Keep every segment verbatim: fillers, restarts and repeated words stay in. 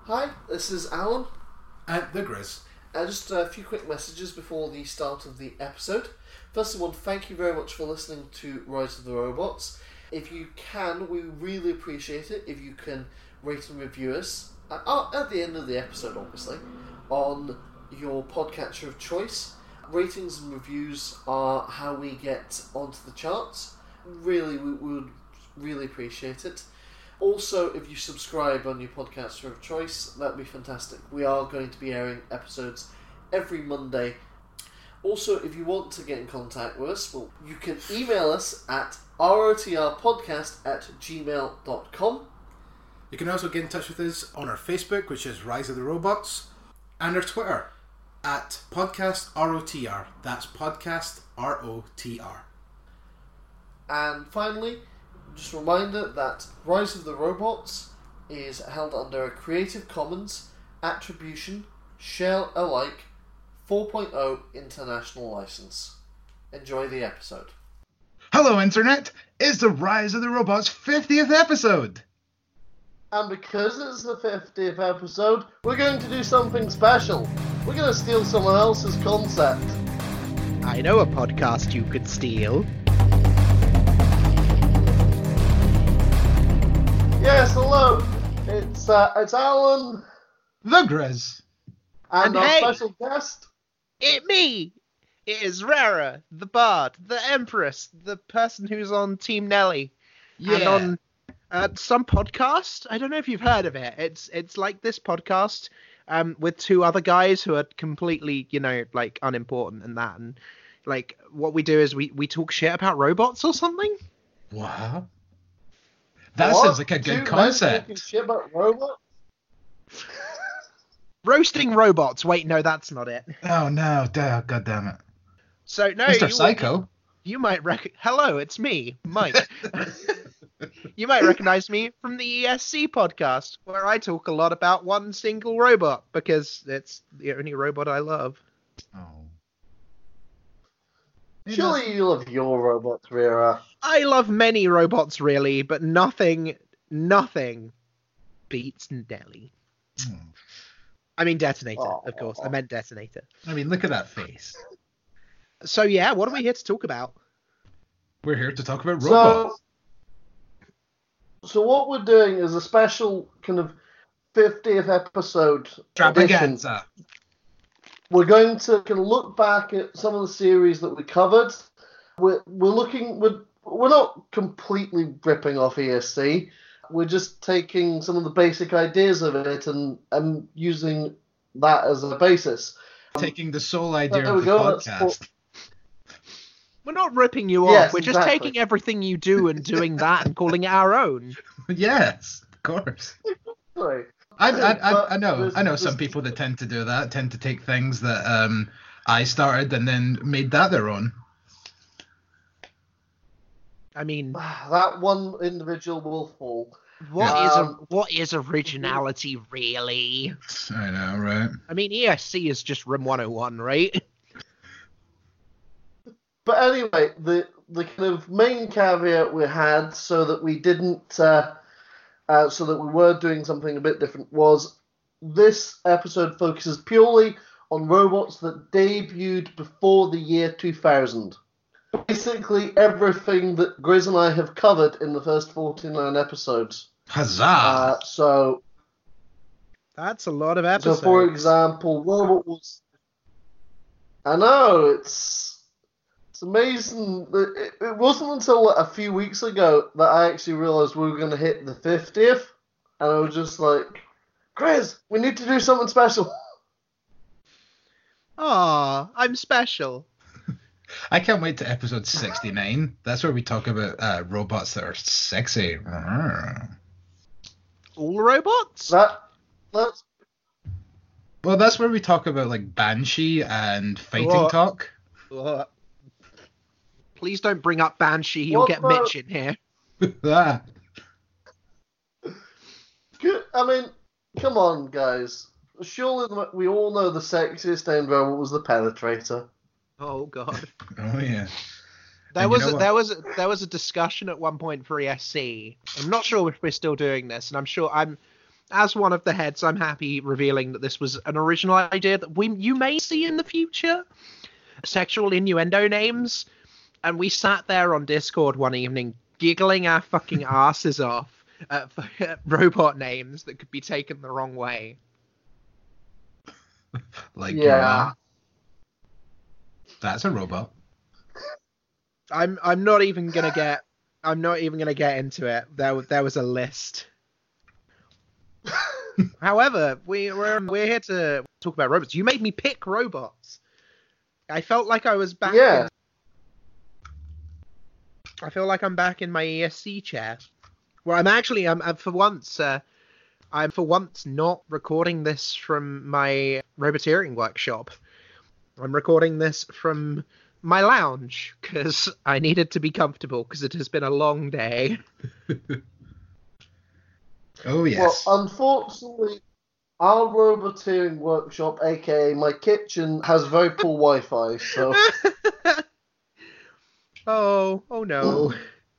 Hi, this is Alan. And the Grizz. Uh, just a few quick messages before the start of the episode. First of all, thank you very much for listening to Rise of the Robots. If you can, we really appreciate it if you can rate and review us, uh, at the end of the episode obviously, on your podcatcher of choice. Ratings and reviews are how we get onto the charts. Really, we, we would really appreciate it. Also, if you subscribe on your podcaster of choice, that'd be fantastic. We are going to be airing episodes every Monday. Also, if you want to get in contact with us, well, you can email us at rotrpodcast at gmail dot com. You can also get in touch with us on our Facebook, which is Rise of the Robots, and our Twitter, at podcast R O T R. That's podcast R O T R. And finally, just a reminder that Rise of the Robots is held under a Creative Commons Attribution Share Alike four point oh International License. Enjoy the episode. Hello, Internet! It's the Rise of the Robots fiftieth episode! And because it's the fiftieth episode, we're going to do something special. We're going to steal someone else's concept. I know a podcast you could steal. Yes, hello. It's uh, it's Alan. The Grizz. And, And our hey. special guest. It me! It is Rara, the Bard, the Empress, the person who's on Team Nelly. Yeah. And on uh, some podcast. I don't know if you've heard of it. It's it's like this podcast um, with two other guys who are completely, you know, like unimportant and that. And like what we do is we, we talk shit about robots or something. Wow. That What? sounds like a Two good men concept. talking shit about robots? Roasting robots. Wait, no, that's not it. Oh no, duh, god damn it. So no, Mister you, Psycho. You might rec- Hello, it's me, Mike. You might recognize me from the E S C podcast, where I talk a lot about one single robot, because it's the only robot I love. Oh. Surely you love your robots, Rira. I love many robots, really, but nothing, nothing beats Nelly. Hmm. I mean Detonator, Aw. of course. I meant Detonator. I mean, look at that face. So yeah, what are we here to talk about? We're here to talk about So, robots. so what we're doing is a special kind of fiftieth episode edition. Extravaganza. We're going to kind of look back at some of the series that we covered. We're, we're looking, we're, we're not completely ripping off E S C. We're just taking some of the basic ideas of it and, and using that as a basis. Taking the sole idea there of we the go, that's podcast. We're not ripping you Yes, off. We're just exactly. taking everything you do and doing that and calling it our own. Yes, of course. Sorry. I, I, I, But I know, there's- I know there's- some people that tend to do that, tend to take things that um, I started and then made that their own. I mean, That one individual will fall. what is Um, a, what is originality really? I know, right? I mean, E S C is just Room one oh one, right? But anyway, the the kind of main caveat we had, so that we didn't, uh, uh, so that we were doing something a bit different, was this episode focuses purely on robots that debuted before the year two thousand. Basically, everything that Grizz and I have covered in the first forty-nine episodes. Huzzah! Uh, so, That's a lot of so episodes. for example, Robot was. I know it's. It's amazing. that It, it wasn't until a few weeks ago that I actually realised we were going to hit the fiftieth, and I was just like, Chris, we need to do something special. Aw, I'm special. I can't wait to episode sixty-nine. That's where we talk about uh, robots that are sexy. All robots? That that's Well, that's where we talk about like Banshee and fighting What? talk. Ugh. Please don't bring up Banshee. You'll What get about- Mitch in here. Ah. good. I mean, come on, guys. Surely the- we all know the sexiest named robot was the Penetrator. Oh god. Oh yeah. There And you was know a, what? there was a, there was a discussion at one point for E S C. I'm not sure if we're still doing this, and I'm sure I'm as one of the heads, I'm happy revealing that this was an original idea that we you may see in the future. Sexual innuendo names. And we sat there on Discord one evening giggling our fucking asses off at robot names that could be taken the wrong way. Like, Yeah. uh, that's a robot. I'm I'm not even gonna get I'm not even gonna get into it. There there was a list. However, we we're we're here to talk about robots. You made me pick robots. I felt like I was back. Yeah. In, I feel like I'm back in my E S C chair. Well, I'm actually I'm, I'm for once uh, I'm for once not recording this from my roboteering workshop. I'm recording this from my lounge because I needed to be comfortable because it has been a long day. Oh, yes. Well, unfortunately, our roboteering workshop, aka my kitchen, has very poor Wi-Fi. So oh, oh no.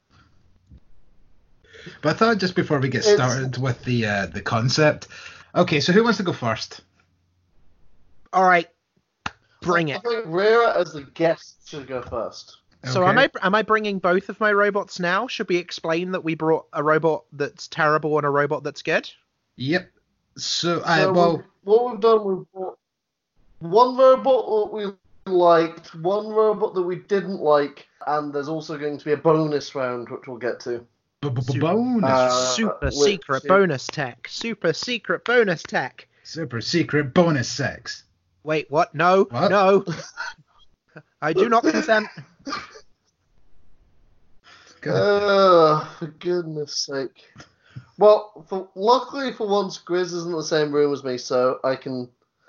But I thought just before we get It's- started with the uh, the concept. Okay, so who wants to go first? All right, bring I it. think Rhea, as the guest, should go first. So Okay. am I am I bringing both of my robots now? Should we explain that we brought a robot that's terrible and a robot that's good? Yep. So, I So well, we- what we've done, we've brought one robot that we liked, one robot that we didn't like, and there's also going to be a bonus round, which we'll get to. b- b- Super- bonus. Uh, Super which secret is- bonus tech. Super secret bonus tech. Super secret bonus sex. Wait, what? No, What? no. I do not consent. God. Uh, for goodness sake. Well, for, luckily for once, Grizz is in the same room as me, so I can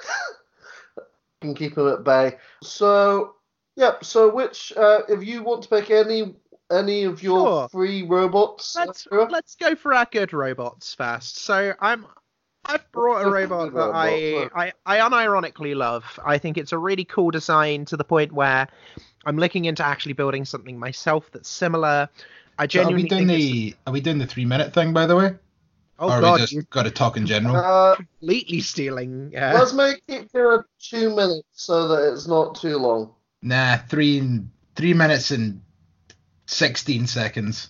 can keep him at bay. So, yep. So, which, uh, if you want to pick any any of your Sure. three robots, Let's Sarah? let's go for our good robots first. So I'm I've brought a Let's go for robot good that I, robots, I I unironically love. I think it's a really cool design to the point where I'm looking into actually building something myself that's similar. I So are genuinely we doing think it's- the are we doing the three minute thing, by the way? oh or are god, we just you're got to talk in general? Uh, completely stealing. Uh, let's make it uh, two minutes so that it's not too long. Nah, three three minutes and sixteen seconds.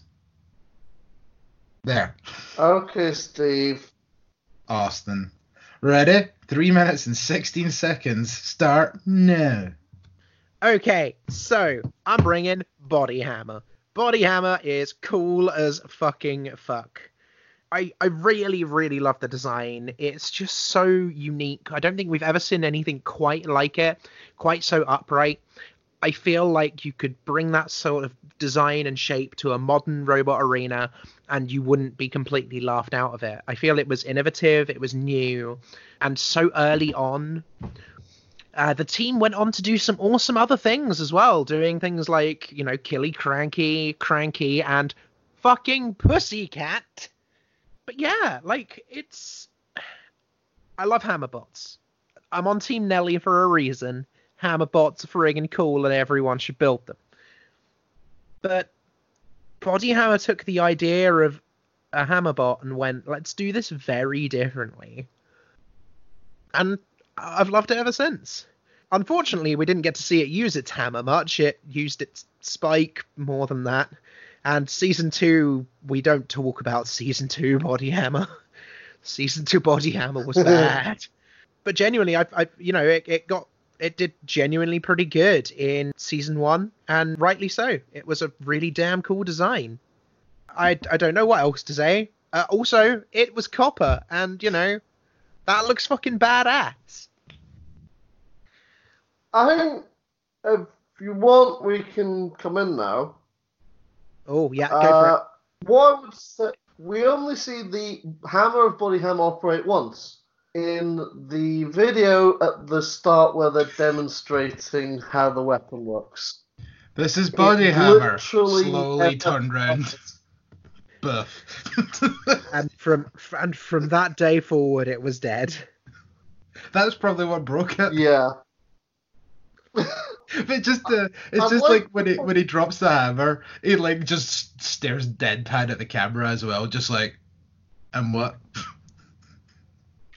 There, Okay, Steve. Austin. Ready? Three minutes and sixteen seconds. Start now. Okay, so I'm bringing Body Hammer. Body Hammer is cool as fucking fuck. I, I really, really love the design. It's just so unique. I don't think we've ever seen anything quite like it, quite so upright. I feel like you could bring that sort of design and shape to a modern robot arena and you wouldn't be completely laughed out of it. I feel it was innovative, it was new, and so early on. Uh, the team went on to do some awesome other things as well, doing things like, you know, Killy Cranky, Cranky, and fucking Pussycat. But yeah, like, it's... I love Hammerbots. I'm on Team Nelly for a reason. Hammerbots are friggin' cool and everyone should build them. But Body Hammer took the idea of a Hammerbot and went, let's do this very differently. And I've loved it ever since. Unfortunately, we didn't get to see it use its hammer much. It used its spike more than that. And season two, we don't talk about season two Body Hammer. Season two Body Hammer was bad. But genuinely, I, I, you know, it, it got, it did genuinely pretty good in season one, and rightly so. It was a really damn cool design. I, I don't know what else to say. Uh, also, it was copper, and you know, that looks fucking badass. I think if you want, we can come in now. Oh yeah, go for it. Uh, what I would say, we only see the hammer of Body Hammer operate once in the video at the start where they're demonstrating how the weapon works. This is Body It Hammer. literally Slowly never turned round. happens. Buff. And from and from that day forward, it was dead. That's probably what broke it. Yeah. But just uh, it's I'm just like- like when he when he drops the hammer, he like just stares deadpan at the camera as well, just like, and what?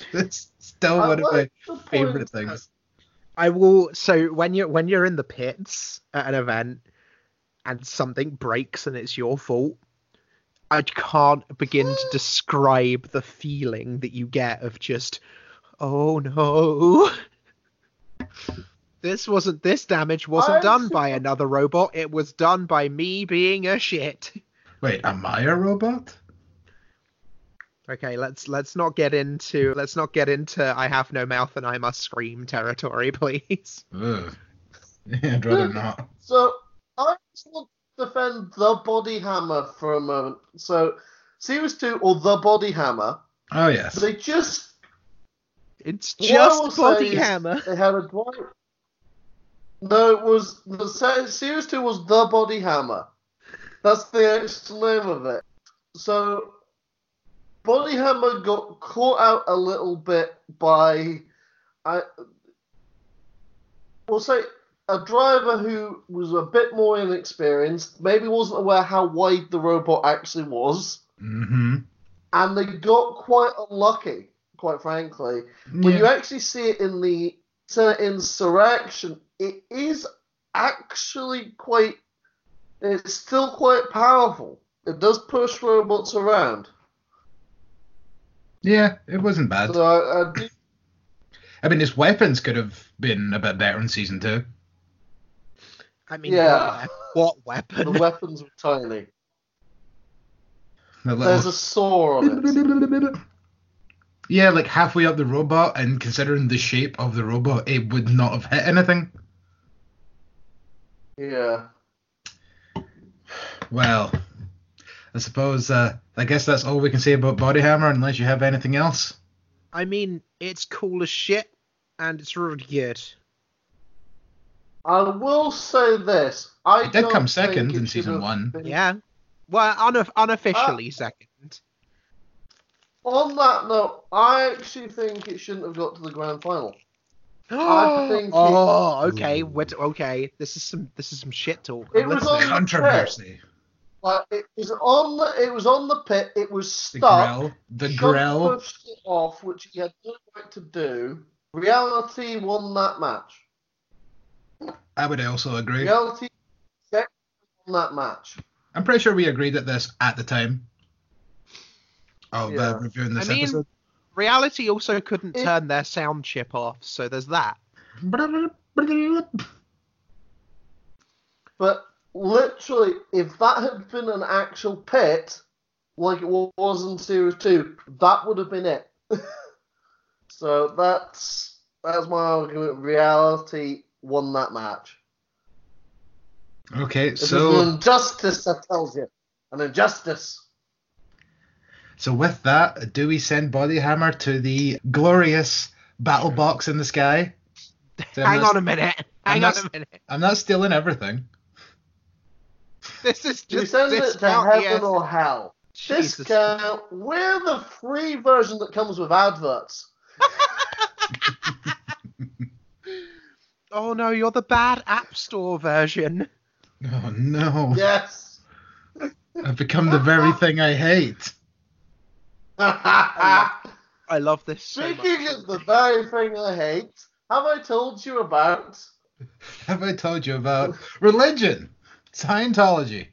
It's still I one of my like the favorite point things. I will. So when you're when you're in the pits at an event and something breaks and it's your fault, I can't begin to describe the feeling that you get of just, oh no. This wasn't this damage wasn't I done actually- by another robot. It was done by me being a shit. Wait, am I a robot? Okay, let's let's not get into let's not get into I have no mouth and I must scream territory, please. Ugh. I'd rather not. So I just want to defend the body hammer for a moment. So Series two or the body hammer, Oh yes. they just It's What I will just say body is hammer. They had a drive. No, it was the se- Series two was the body hammer. That's the actual name of it. So body hammer got caught out a little bit by I we'll say a driver who was a bit more inexperienced, maybe wasn't aware how wide the robot actually was, Mm-hmm. and they got quite unlucky, quite frankly. When you actually see it in the Senate Insurrection, it is actually quite. It's still quite powerful. It does push robots around. Yeah, it wasn't bad. So I, I do, I mean, his weapons could have been a bit better in season two. I mean, Yeah. what, the weapon? weapons were tiny. The There's little... a saw on it. Yeah, like halfway up the robot, and considering the shape of the robot, it would not have hit anything. Yeah. Well, I suppose, uh, I guess that's all we can say about Body Hammer, unless you have anything else. I mean, it's cool as shit, and it's really good. I will say this. I It did don't come think second it in should season have one. been- Yeah. Well, unof- unofficially second. On that note, I actually think it shouldn't have got to the grand final. I think it- oh, okay. What? Okay. This is some. This is some shit talk. It I'm was listening. on- Controversy. Like, it was on the it was on the pit. It was The stuck. grill. The Sean grill. pushed it off, which he had no right to do. Reality won that match. I would also agree. Reality won that match. I'm pretty sure we agreed at this at the time of Yeah. uh, reviewing this I mean- episode. Reality also couldn't It- turn their sound chip off, so there's that. But literally, if that had been an actual pit, like it was in Series two, that would have been it. So that's that's my argument. Reality won that match. Okay, It was so an injustice, that tells you. An injustice. so with that, do we send Body Hammer to the glorious battle box in the sky? So I'm Hang not- on a minute. I'm Hang on not- a minute. I'm not stealing everything. This is Do you just send it to discount heaven yes. or hell? Jesus. Discount. We're the free version that comes with adverts. Oh no, you're the bad App Store version. Oh no. Yes. I've become the very thing I hate. I love this so Speaking much. of the very thing I hate, have I told you about? Have I told you about religion? Scientology.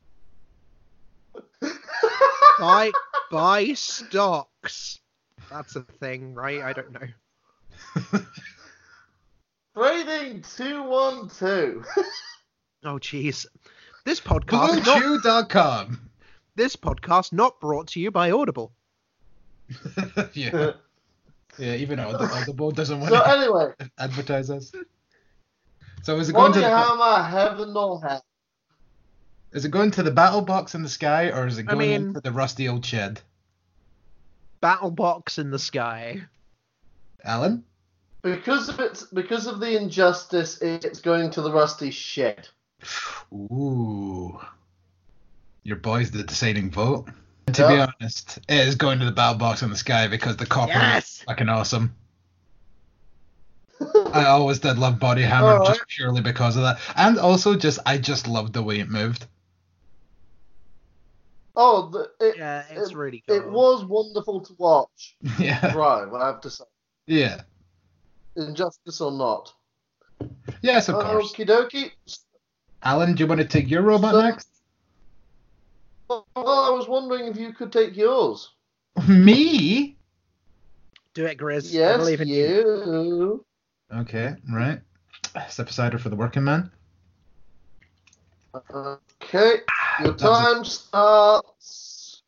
Buy buy stocks. That's a thing, right? I don't know. Trading two one two. Oh jeez. This podcast not, Blue Chew dot com. this podcast not brought to you by Audible. Yeah. Yeah, even Aud- Audible doesn't want So to anyway, advertise us. So is it going to Body the, Hammer, heaven or hell? is it going to the battle box in the sky, or is it I going mean- into the rusty old shed? Battle box in the sky. Alan? Because of it, because of the injustice, it's going to the rusty shed. Ooh. Your boy's the deciding vote. To be Yeah. honest, it is going to the battle box in the sky because the copper Yes! is fucking awesome. I always did love Body Hammer Alright. just purely because of that. And also just I just loved the way it moved. Oh, the, it, Yeah, it's it, really cool. It was wonderful to watch. Yeah. Drive, I have to say. Yeah. Injustice or not. Yes, of course. Okie dokie. Alan, do you want to take your robot So- next? Well, I was wondering if you could take yours. Me? Do it, Grizz. I Yes, believe in you. you. Okay, right. Step aside for the working man. Okay, your That was a- time starts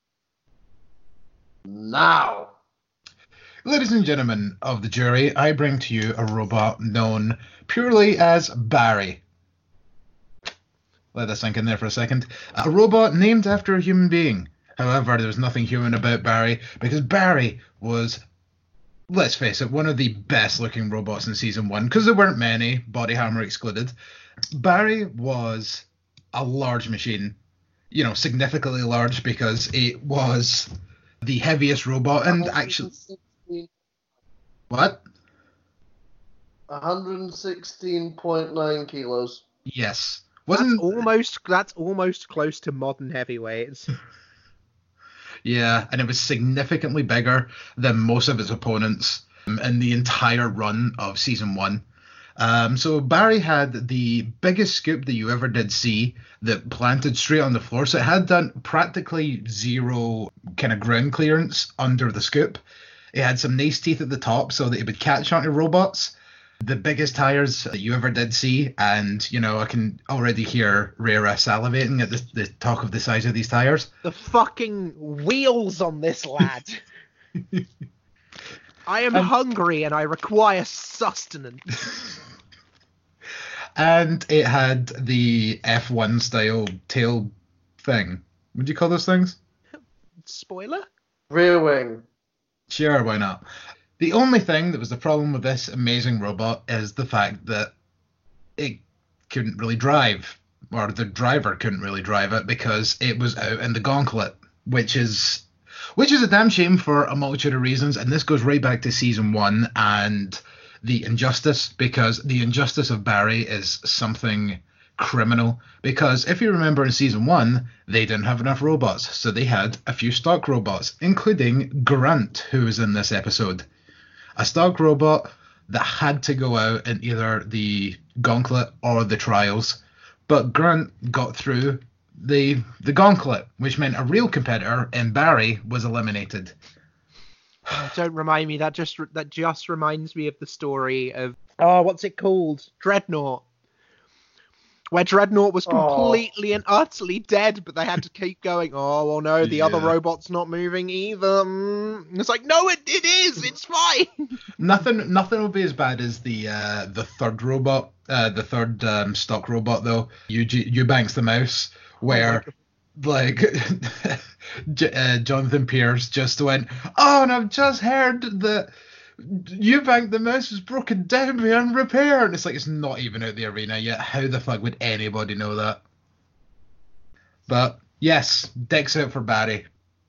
now. Ladies and gentlemen of the jury, I bring to you a robot known purely as Barry. Let that sink in there for a second. A robot named after a human being. However, there was nothing human about Barry because Barry was, let's face it, one of the best looking robots in season one because there weren't many, Body Hammer excluded. Barry was a large machine, you know, significantly large because it was the heaviest robot and actually. What? one hundred sixteen point nine kilos. Yes. That's Wasn't almost that's almost close to modern heavyweights. Yeah, and it was significantly bigger than most of its opponents um, in the entire run of season one. Um, so Barry had the biggest scoop that you ever did see that planted straight on the floor. So it had done practically zero kind of ground clearance under the scoop. It had some nice teeth at the top so that it would catch onto robots. The biggest tires that you ever did see, and you know I can already hear Rera salivating at the, the talk of the size of these tires. The fucking wheels on this lad. I am Um, hungry and I require sustenance. And it had the F one style tail thing. What do you call those things? Spoiler? Rear wing. Sure, why not? The only thing that was the problem with this amazing robot is the fact that it couldn't really drive, or the driver couldn't really drive it because it was out in the gauntlet, which is which is a damn shame for a multitude of reasons. And this goes right back to season one and the injustice, because the injustice of Barry is something criminal. Because if you remember in season one, they didn't have enough robots, so they had a few stock robots, including Grunt, who was in this episode. A stock robot that had to go out in either the gauntlet or the trials, but Grunt got through the the gauntlet, which meant a real competitor in Barry was eliminated. Oh, don't remind me. That just that just reminds me of the story of oh, what's it called? Dreadnought. Where Dreadnought was completely oh. and utterly dead, but they had to keep going. Oh, well, no, the yeah. other robot's not moving either. And it's like, no, it, it is. It's fine. Nothing, nothing will be as bad as the uh, the third robot, uh, the third um, stock robot though. Eubanks the mouse, where oh like uh, Jonathan Pierce just went, oh, and I've just heard that Eubank the mouse is broken down beyond repair, and it's like it's not even out the arena yet. How the fuck would anybody know that? But yes, dicks out for Barry.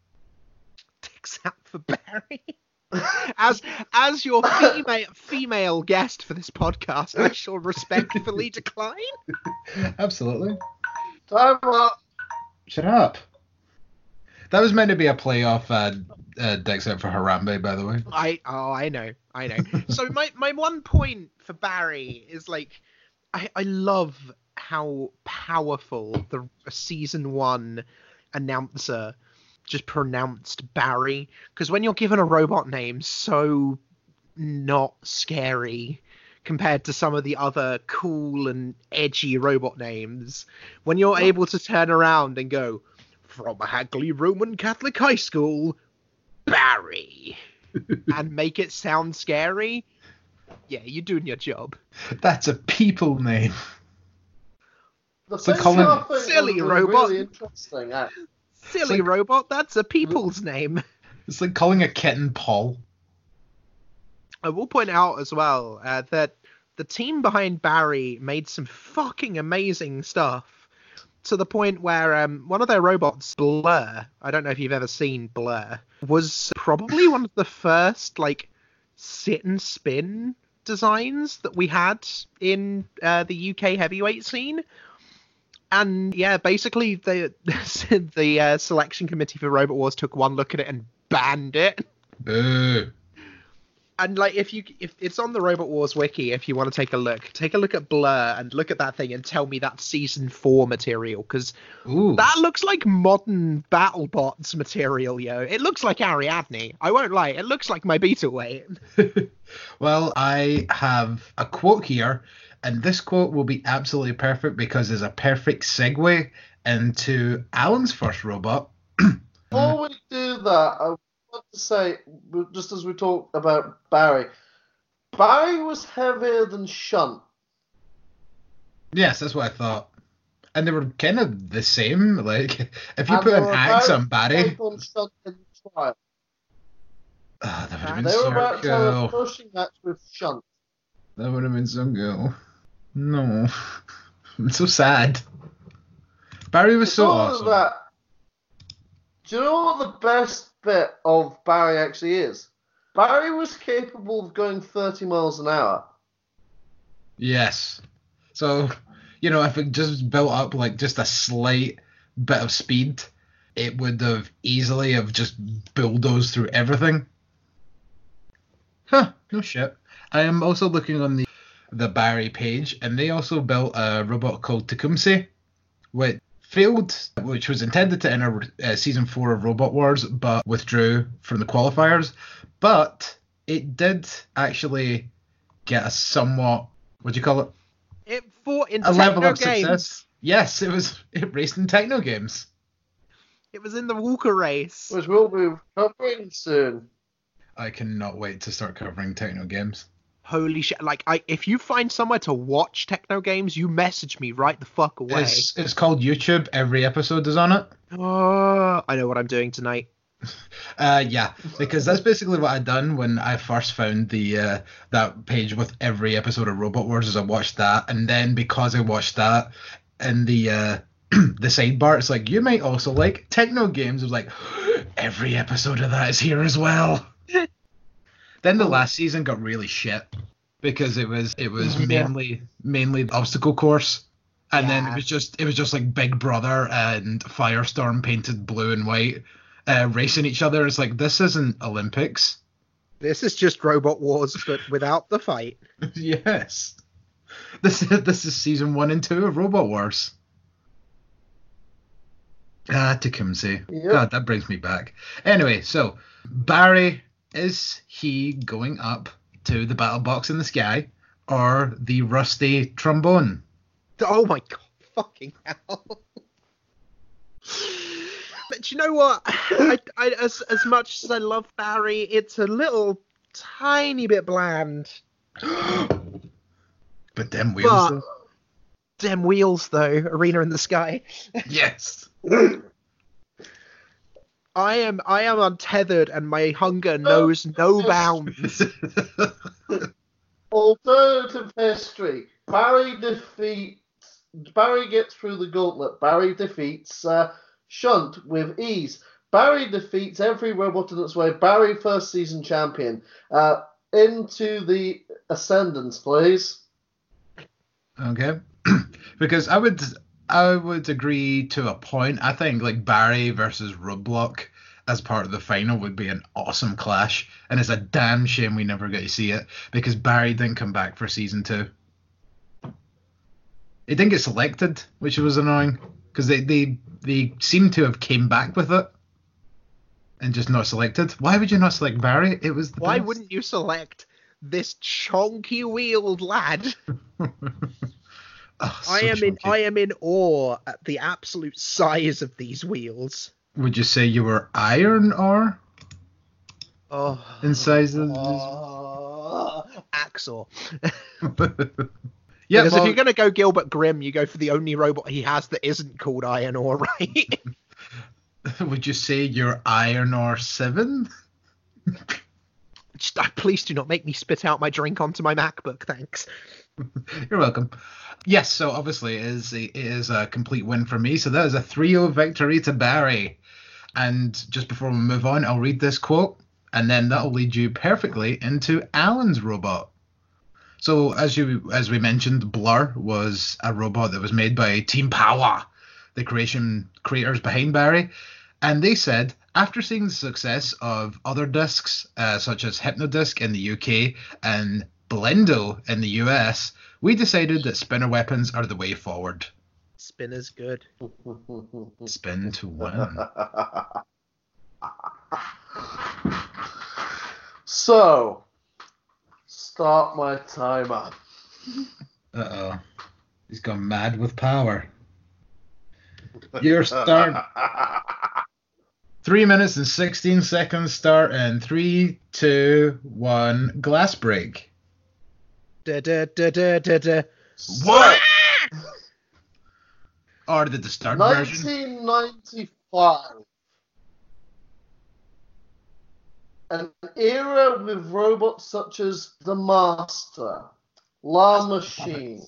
Dicks out for Barry. As as your female female guest for this podcast, I shall respectfully decline. Absolutely. Time up. Shut up. That was meant to be a playoff uh, uh, dicks out for Harambe, by the way. I oh I know I know. So my, my one point for Barry is like I I love how powerful the season one announcer just pronounced Barry, because when you're given a robot name so not scary compared to some of the other cool and edgy robot names, when you're able to turn around and go, from Hagley Roman Catholic High School, Barry, and make it sound scary, yeah, you're doing your job. That's a people name. The so Colin... Silly robot. Really interesting, eh? Silly like... robot, that's a people's name. It's like calling a kitten Paul. I will point out as well uh, that the team behind Barry made some fucking amazing stuff. To the point where um, one of their robots, Blur, I don't know if you've ever seen Blur, was probably one of the first like sit and spin designs that we had in uh, the U K heavyweight scene. And yeah, basically the the uh, selection committee for Robot Wars took one look at it and banned it. Boo. And like, if you if it's on the Robot Wars wiki, if you want to take a look, take a look at Blur and look at that thing and tell me that's season four material, because that looks like modern BattleBots material, yo. It looks like Ariadne. I won't lie, it looks like my beta weight. Well, I have a quote here, and this quote will be absolutely perfect because it's a perfect segue into Alan's first robot. Before we do that, I want to say, just as we talked about Barry, Barry was heavier than Shunt. Yes, that's what I thought. And they were kind of the same. Like, if you And put they an were axe about on Barry, to take on Shunt in the trial. ah, that would have been They were so about to have a cool. pushing match with Shunt. That would have been so cool. No, I'm so sad. Barry was so Before awesome. that, do you know what the best bit of Barry actually is? Barry was capable of going thirty miles an hour. Yes. So, you know, if it just built up like just a slight bit of speed, it would have easily have just bulldozed through everything. Huh, no shit. I am also looking on the the Barry page, and they also built a robot called Tecumseh, which failed, which was intended to enter uh, season four of Robot Wars, but withdrew from the qualifiers. But it did actually get a somewhat, what do you call it? It fought in A level Techno of Games. success. Yes, it was. It raced in Techno Games. It was in the Walker race. Which we'll be covering soon. I cannot wait to start covering Techno Games. Holy shit! Like, I if you find somewhere to watch Techno Games, you message me right the fuck away. It's it's called YouTube. Every episode is on it. Oh, I know what I'm doing tonight. Uh, yeah, because that's basically what I'd done when I first found the uh, that page with every episode of Robot Wars. Is I watched that, and then because I watched that, in the uh, the sidebar, it's like you might also like Techno Games. I was like, every episode of that is here as well. Then the last season got really shit because it was it was Yeah. mainly mainly obstacle course, and then Yeah. it was just it was just like Big Brother and Firestorm painted blue and white, uh, racing each other. It's like, this isn't Olympics. This is just Robot Wars, but without the fight. Yes, this is this is season one and two of Robot Wars. Ah, Tecumseh. Yep. God, that brings me back. Anyway, so Barry, is he going up to the battle box in the sky or the rusty trombone? Oh my god, fucking hell. But you know what? I, I, as, as much as I love Barry, it's a little tiny bit bland. But them wheels, But- though. Them wheels, though. Arena in the sky. Yes. I am I am untethered and my hunger knows no bounds. Alternative history. Barry defeats. Barry gets through the gauntlet. Barry defeats uh, Shunt with ease. Barry defeats every robot in its way. Barry, first season champion. Uh, into the Ascendance, please. Okay. Because I would I would agree to a point. I think like Barry versus Roadblock as part of the final would be an awesome clash, and it's a damn shame we never get to see it because Barry didn't come back for season two. He didn't get selected, which was annoying because they, they they seem to have came back with it and just not selected. Why would you not select Barry? It was the Why best. wouldn't you select this chonky wheeled lad? Oh, so I am in chunky. I am in awe at the absolute size of these wheels. Would you say you were iron or Oh, in size of oh, Axel. yeah, Because well, if you're gonna go Gilbert Grimm, you go for the only robot he has that isn't called Iron Ore, right? would you say you're iron or seven? Just, uh, please do not make me spit out my drink onto my MacBook, thanks. You're welcome. Yes, so obviously it is, it is a complete win for me. So that is a three oh victory to Barry. And just before we move on, I'll read this quote, and then that'll lead you perfectly into Alan's robot. So as you as we mentioned, Blur was a robot that was made by Team Power, the creation creators behind Barry, and they said after seeing the success of other discs uh, such as Hypnodisc in the U K and Blendo in the U S, we decided that spinner weapons are the way forward. Spinner's good. Spin to win. So, start my timer. Uh-oh. He's gone mad with power. Your start. Three minutes and sixteen seconds start in three, two, one, glass break. Da, da, da, da, da, da. What? Or the start version? nineteen ninety-five. An era with robots such as the Master, La Machine,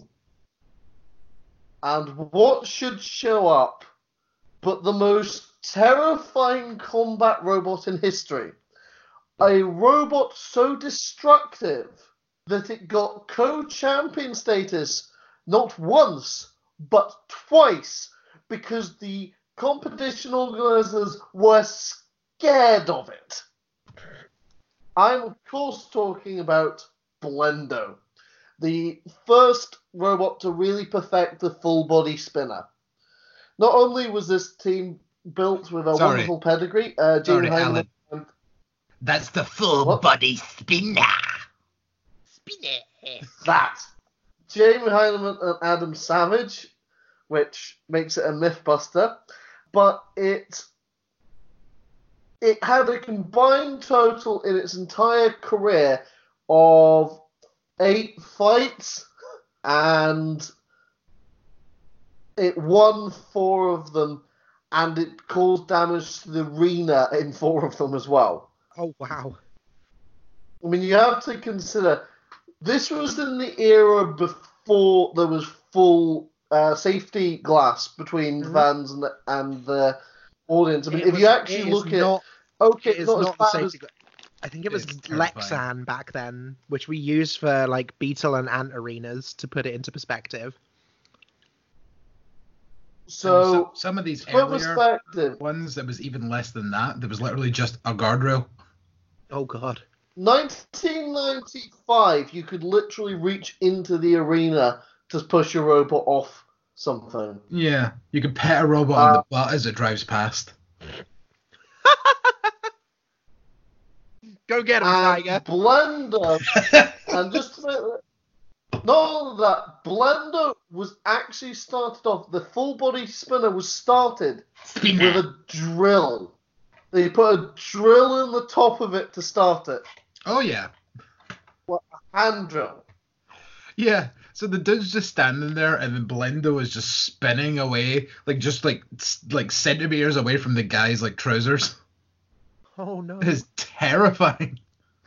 and what should show up but the most terrifying combat robot in history. A robot so destructive that it got co-champion status not once, but twice, because the competition organizers were scared of it. I'm, of course, talking about Blendo, the first robot to really perfect the full-body spinner. Not only was this team built with a Sorry. wonderful pedigree, uh, Jamie Sorry, Hyneman, Alan. That's the full What? body spinner. Spinner. that Jamie Hyneman and Adam Savage, which makes it a mythbuster, but it it had a combined total in its entire career of eight fights, and it won four of them, and it caused damage to the arena in four of them as well. Oh, wow. I mean, you have to consider, this was in the era before there was full uh, safety glass between Mhm. fans and the, and the audience. I mean, It if was- you it actually is look at not, okay, it it's is not, not, as the bad safety. as, gla- I think it was It's terrifying. Lexan back then, which we used for like Beetle and Ant arenas to put it into perspective. so, And some, some of these for earlier perspective, ones that was even less than that. There was literally just a guardrail. Oh god. nineteen ninety-five, you could literally reach into the arena to push your robot off something. Yeah, you could pet a robot on Uh, the butt as it drives past. Go get him, And Tiger. Blender, and just to make that, not only that, Blender was actually started off, the full body spinner was started with a drill. They put a drill in the top of it to start it. Oh yeah, Hand drill. yeah. So the dude's just standing there, and then Blendo is just spinning away, like just like s- like centimeters away from the guy's like trousers. Oh no. It's terrifying.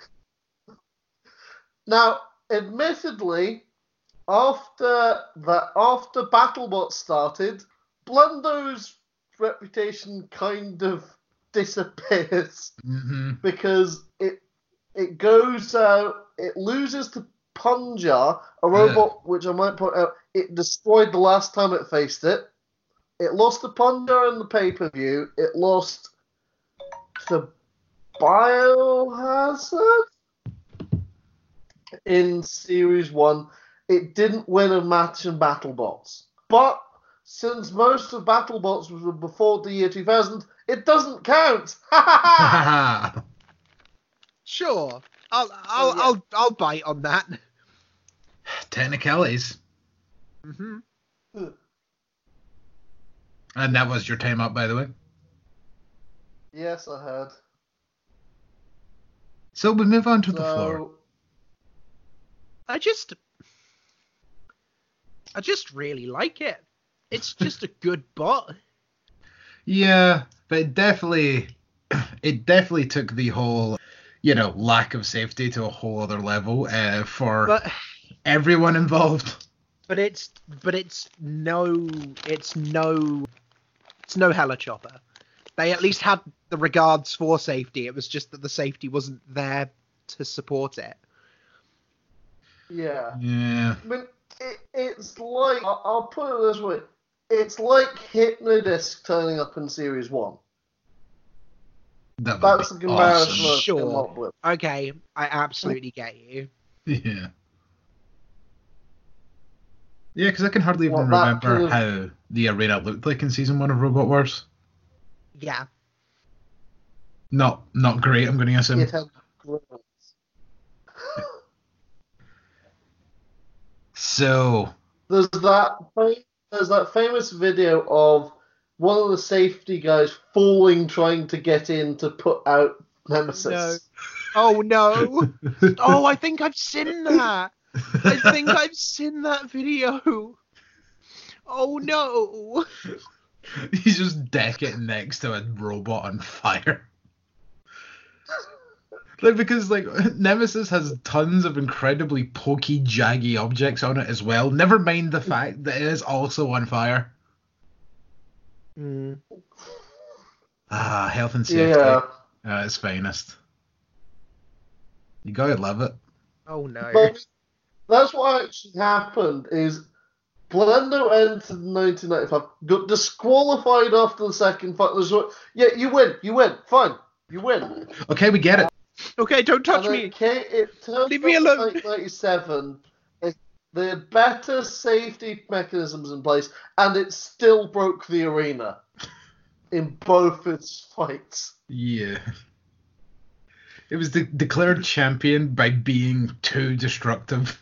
Now, admittedly, after that, after BattleBot started, Blendo's reputation kind of disappears hmm because it it goes out, it loses to Punjar, a robot which I might point out it destroyed the last time it faced it. It lost to Punjar in the pay per view. It lost to Biohazard in Series one. It didn't win a match in BattleBots. But since most of BattleBots was before the year two thousand, it doesn't count. Sure. I'll I'll yeah. I'll I'll bite on that. Technicalities. hmm And that was your time up, by the way. Yes, I heard. So we move on to the floor. So, I just I just really like it. It's just a good bot. Yeah, but it definitely, it definitely took the whole, you know, lack of safety to a whole other level uh, for But everyone involved. but it's but it's no it's no it's no Helichopper. They at least had the regards for safety. It was just that the safety wasn't there to support it. Yeah. Yeah. I mean, it, it's like, I'll, I'll put it this way, it's like Hypnodisc turning up in Series one. That would That's be the comparison awesome. I've Sure. come up with. Okay, I absolutely get you. Yeah. Yeah, because I can hardly Well, even that remember could've- how the arena looked like in season one of Robot Wars. Yeah. Not not great, I'm going to assume. It had grills. So, There's that fa- there's that famous video of one of the safety guys falling trying to get in to put out Nemesis. No. Oh no! Oh, I think I've seen that. I think I've seen that video. Oh no! he's just decking next to a robot on fire. Like, because, like, Nemesis has tons of incredibly pokey, jaggy objects on it as well. Never mind the fact that it is also on fire. Mm. Ah, health and safety Yeah. at its finest. You gotta love it. Oh no! But that's what actually happened is Blendo entered in nineteen ninety-five, got disqualified after the second fight. There's what- Yeah, you win, you win, fine, you win. Okay, we get it. Okay, don't touch And then me. K- it turned Leave me out in alone. nineteen ninety-seven. It, they had better safety mechanisms in place, and it still broke the arena in both its fights. Yeah. It was de- declared champion by being too destructive.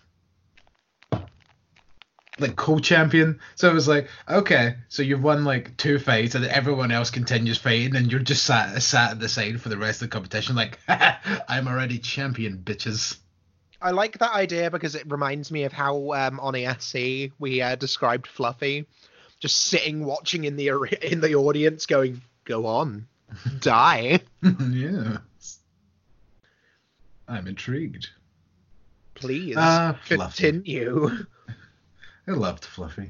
Like, co-champion. So it was like, okay, so you've won like two fights and everyone else continues fighting and you're just sat, sat at the side for the rest of the competition like, I'm already champion, bitches. I like that idea because it reminds me of how um, on E S C we uh, described Fluffy, just sitting watching in the ar- in the audience, going, "Go on, die, Yeah. I'm intrigued. please, Ah, Fluffy. continue." I loved Fluffy.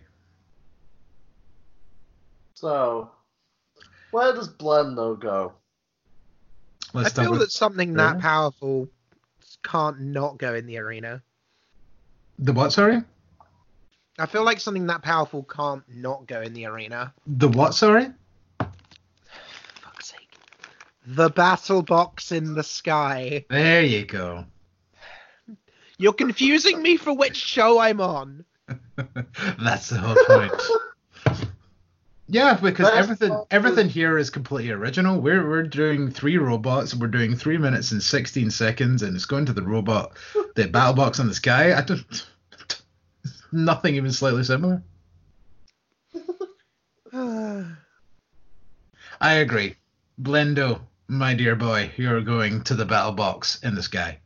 So, where does Blendo go? Let's I start feel with that something that Arena? powerful can't not go in the arena. the what, sorry? I feel like something that powerful can't not go in the arena. The what, sorry? Fuck's sake. The battle box in the sky. There you go. You're confusing me for which show I'm on. That's the whole point. Yeah, because That's everything not everything good. here is completely original. We're we're doing three robots. We're doing three minutes and sixteen seconds, and it's going to the robot, the battle box in the sky. I don't. Nothing even slightly similar. I agree. Blendo, my dear boy, you're going to the battle box in the sky.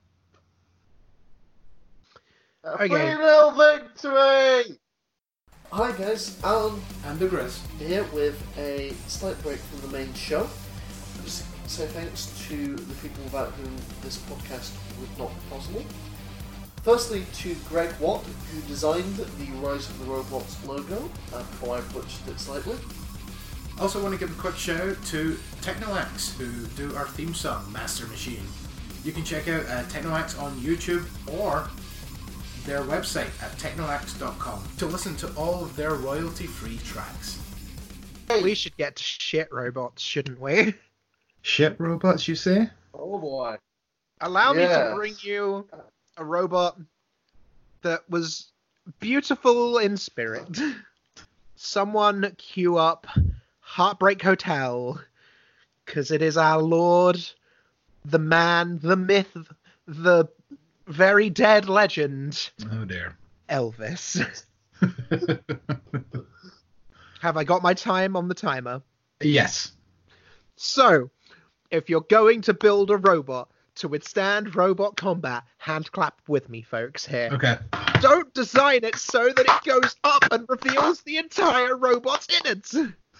A Okay. three nil victory! Hi guys, Alan And the Grizz. here with a slight break from the main show. Just say thanks to the people without whom this podcast would not be possible. Firstly, to Greg Watt, who designed the Rise of the Robots logo, uh, before I butchered it slightly. Also want to give a quick shout out to Technolax, who do our theme song, Master Machine. You can check out uh, Technolax on YouTube or their website at technolax dot com to listen to all of their royalty-free tracks. We should get to shit robots, shouldn't we? Shit robots, you say? Oh boy. Allow me to Yes. bring you a robot that was beautiful in spirit. Someone queue up Heartbreak Hotel, because it is our Lord, the man, the myth, the very dead legend, Oh dear. Elvis. Have I got my time on the timer? Yes. So, if you're going to build a robot to withstand robot combat, hand clap with me, folks, here. Okay. Don't design it so that it goes up and reveals the entire robot in it.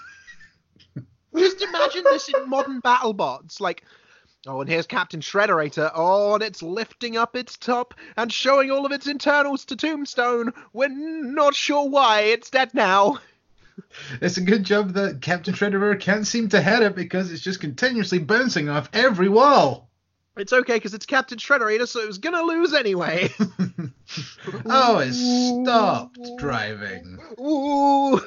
Just imagine this in modern battle bots, like, oh, and here's Captain Shredderator. Oh, and it's lifting up its top and showing all of its internals to Tombstone. We're not sure why. It's dead now. It's a good job that Captain Shredder can't seem to hit it because it's just continuously bouncing off every wall. It's okay, because it's Captain Shredderator, so it was gonna lose anyway. Oh, it stopped driving. Ooh.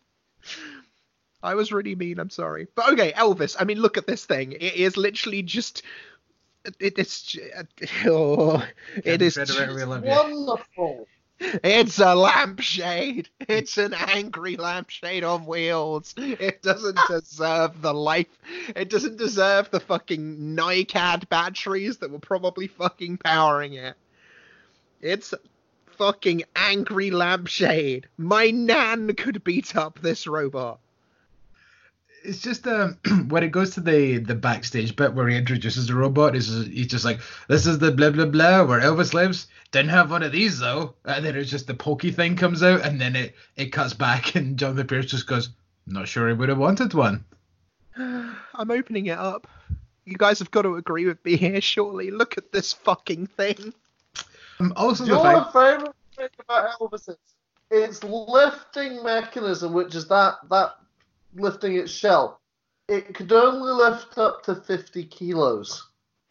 I was really mean, I'm sorry. But okay, Elvis, I mean, look at this thing. It is literally just... It, it's... Oh, it is... Frederick, we love you. Wonderful. It's a lampshade. It's an angry lampshade on wheels. It doesn't deserve the life. It doesn't deserve the fucking NiCad batteries that were probably fucking powering it. It's a fucking angry lampshade. My nan could beat up this robot. It's just um, when it goes to the, the backstage bit where he introduces the robot, he's, he's just like, this is the blah blah blah where Elvis lives. Didn't have one of these though. And then it's just the pokey thing comes out, and then it, it cuts back, and Jonathan Pierce just goes, not sure he would have wanted one. I'm opening it up. You guys have got to agree with me here, surely. Look at this fucking thing. Um, also, Your the fact, favourite thing about Elvis is its lifting mechanism, which is that that lifting its shell. It could only lift up to fifty kilos.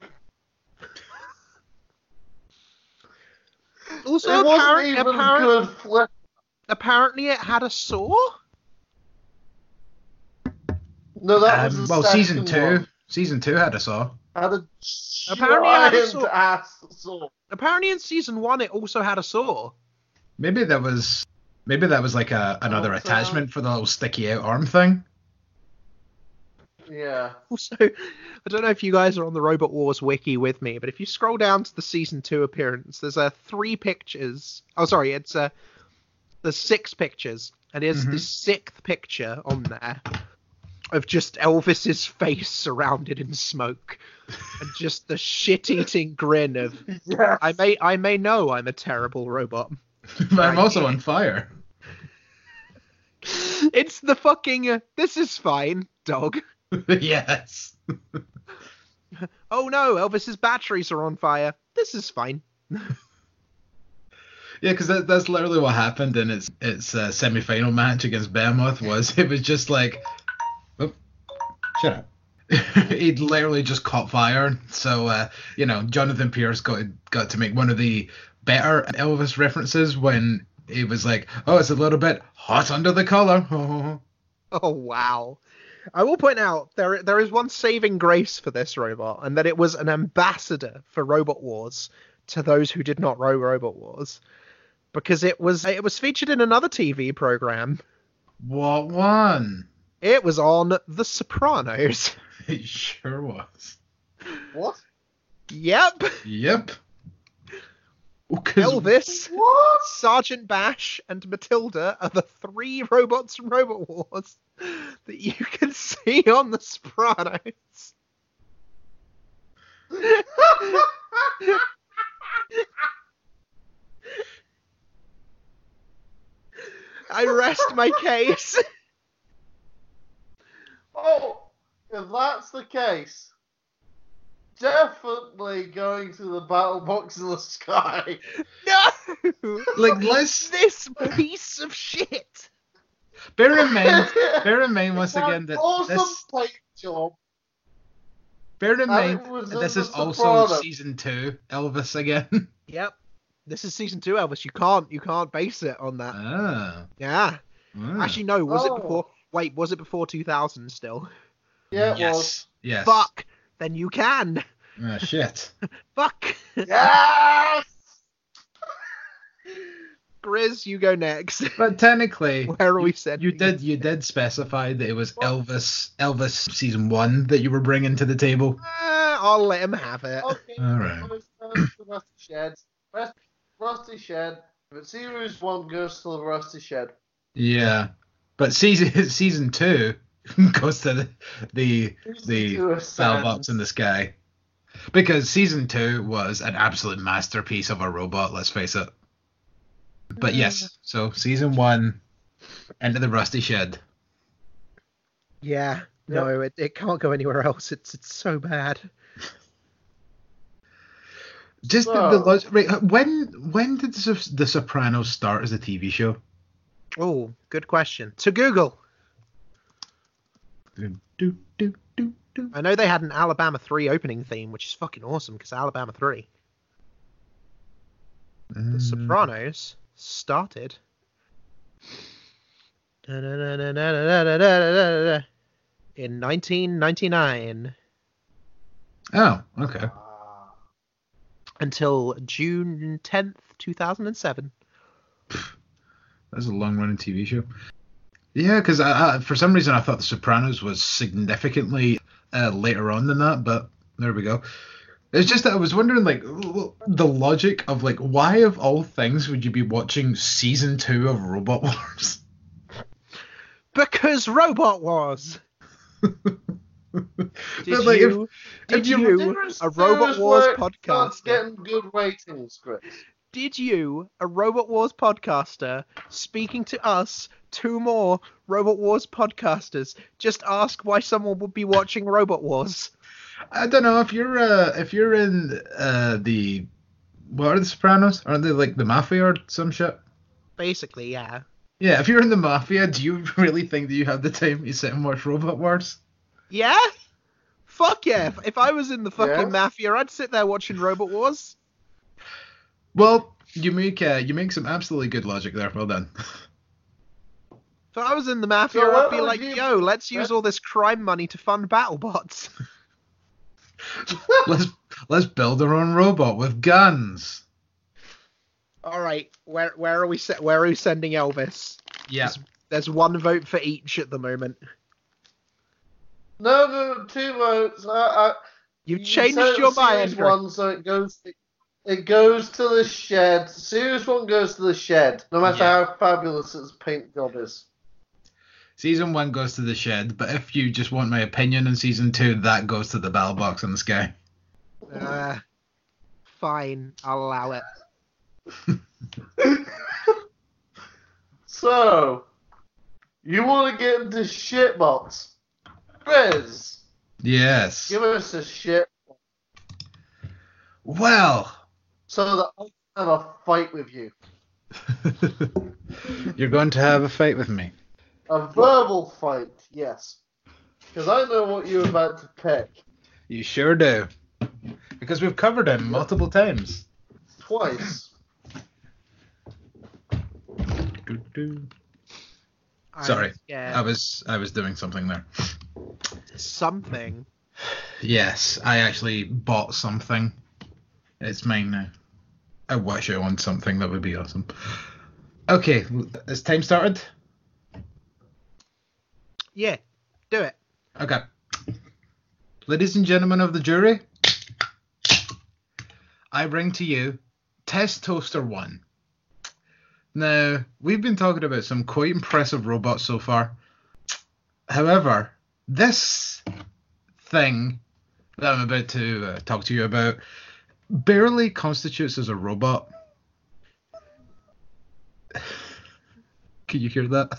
Also, it wasn't apparent, even apparent, good flip. apparently it had a saw? No, that was um, the well, second season two, one. season two had a saw. Had a Apparently it had a giant saw. ass saw. Apparently in season one it also had a saw. Maybe that was, maybe that was like a another Oh, so- attachment for the little sticky out arm thing. Yeah. Also, I don't know if you guys are on the Robot Wars wiki with me, but if you scroll down to the season two appearance, there's uh, three pictures. Oh, sorry, it's uh, there's six pictures, and it's Mhm. the sixth picture on there of just Elvis's face surrounded in smoke, and just the shit-eating grin of Yes. I may I may know I'm a terrible robot. But I'm Right. also on fire. It's the fucking uh, this is fine, dog. Yes. Oh no, Elvis's batteries are on fire. This is fine. Yeah, because that, that's literally what happened in its its uh, semi-final match against Behemoth. Was it was just like, oh, shut up. He'd literally just caught fire. So uh, you know, Jonathan Pierce got got to make one of the better Elvis references when he was like, "Oh, it's a little bit hot under the collar." Oh wow. I will point out there there is one saving grace for this robot, and that it was an ambassador for Robot Wars to those who did not know Robot Wars, because it was it was featured in another T V program. What one? It was on The Sopranos. It sure was. What? Yep. Yep. Well, 'cause- Elvis, What? Sergeant Bash, and Matilda are the three robots from Robot Wars that you can see on The Sopranos. I rest my case. Oh, if that's the case, definitely going to the battle box in the sky. No! Like, let's This piece of shit! bear in mind. Bear in mind once It's again an that awesome this. paint job. Bear in And mind it was that in this The is also Sopranos. season two Elvis again. Yep. This is season two, Elvis. You can't you can't base it on that. Ah. Yeah. ah. Actually, no. Was Oh. it before? Wait, was it before two thousand still? Yeah, it yes. was. Yes. Fuck. Then you can. Ah, shit. Fuck. Yes! Grizz, you go next. But technically, Where are we you, sending you did you did specify that it was Elvis Elvis season one that you were bringing to the table. Uh, I'll let him have it. Okay, All right. goes to the Rusty Shed. Rust- Rusty Shed. If it's series one, goes to the Rusty Shed. Yeah, but season season two goes to the the, the Season two battle ascends. box in the sky, because season two was an absolute masterpiece of a robot. Let's face it. But yes, so season one, Into the Rusty Shed. Yeah. No, it, it can't go anywhere else. It's it's so bad. Just the, So- the log- right, when when did the, Sop- the Sopranos start as a T V show? Oh, good question. To Google. Do, do, do, do, do. I know they had an Alabama three opening theme, which is fucking awesome because Alabama three. The Sopranos started in nineteen ninety-nine. Oh, okay. Until June tenth, two thousand seven. That's a long-running T V show. Yeah, because I, I, for some reason I thought The Sopranos was significantly uh, later on than that, but there we go. It's just that I was wondering, like, the logic of, like, why of all things would you be watching season two of Robot Wars? Because Robot Wars. Did But, like, you, if- did if you- you, Serious- a Robot serious Wars work starts podcaster, getting good ratings, Chris. did you, a Robot Wars podcaster, speaking to us, two more Robot Wars podcasters, just ask why someone would be watching Robot Wars? I don't know if you're uh, if you're in uh, the what are the Sopranos? Aren't they like the mafia or some shit? Basically, yeah. Yeah, if you're in the mafia, do you really think that you have the time to sit and watch Robot Wars? Yeah? Fuck yeah. If, if I was in the fucking Yeah. mafia, I'd sit there watching Robot Wars. Well, you make uh, you make some absolutely good logic there. Well done. If I was in the mafia, So what I'd be would like, you- yo, let's use all this crime money to fund BattleBots. let's let's build our own robot with guns. All right, where where are we se- where are we sending Elvis? Yeah. There's one vote for each at the moment. No, no, two votes. I, I, You've you changed said your the series mind. Greg. one, so it goes. It goes to the shed. Series one goes to the shed, no matter Yeah. how fabulous its paint job is. Season one goes to the shed, but if you just want my opinion on season two, that goes to the battle box in the sky. Uh, fine, I'll allow it. So, you want to get into shitbots? Chris, Yes. give us a shit Well, so that I can have a fight with you. you're going to have a fight with me. A verbal fight, yes. Because I know what you're about to pick. You sure do. Because we've covered him multiple times. Twice. Doo-doo. I'm Sorry, scared. I was I was doing something there. Something. Yes, I actually bought something. It's mine now. I wish I owned something. That would be awesome. Okay, has time started? Yeah, do it. Okay. Ladies and gentlemen of the jury, I bring to you Test Toaster one. Now, we've been talking about some quite impressive robots so far. However, this thing that I'm about to uh, talk to you about barely constitutes as a robot. Can you hear that?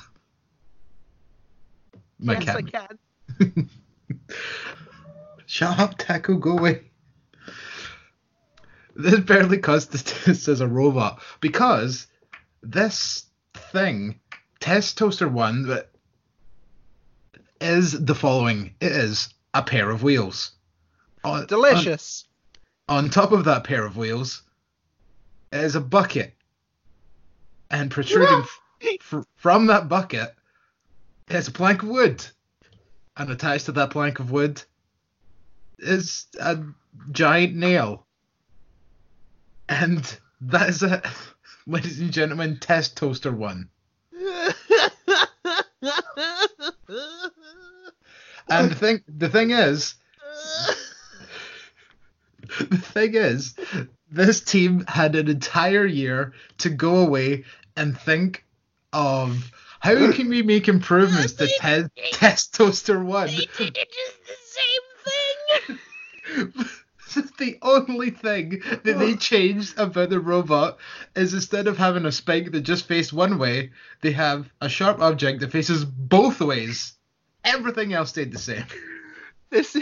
My yes, cat. I can. Shut up, Taco, go away. This barely constitutes as a robot because this thing, Test Toaster one, is the following. It is a pair of wheels. On, Delicious. On, on top of that pair of wheels is a bucket. And protruding f- f- from that bucket is a plank of wood. And attached to that plank of wood is a giant nail. And that is it. Ladies and gentlemen, Test Toaster one. And the thing the thing is the thing is this team had an entire year to go away and think of how can we make improvements to te- Test Toaster one. They did it just the same thing. The only thing that they changed about the robot is instead of having a spike that just faced one way, they have a sharp object that faces both ways. Everything else stayed the same. This.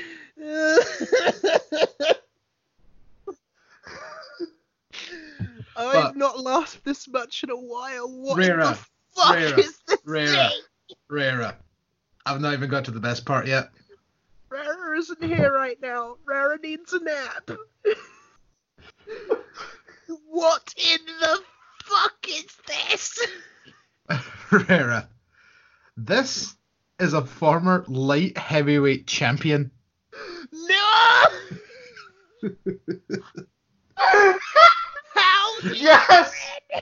I've But- not laughed this much in a while. What Rara, the fuck Rara, is this Rara. thing? Rara. I've not even got to the best part yet. Rara isn't here right now. Rara needs a nap. What in the fuck is this? Rera, this is a former light heavyweight champion. No! How? Yes!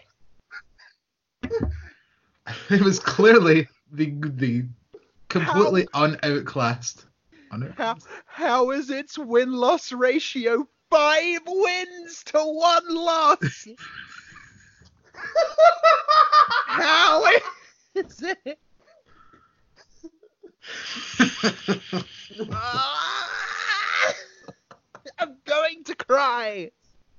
It was clearly the the completely unoutclassed. How, how is its win-loss ratio five wins to one loss? How is it? Ah! I'm going to cry.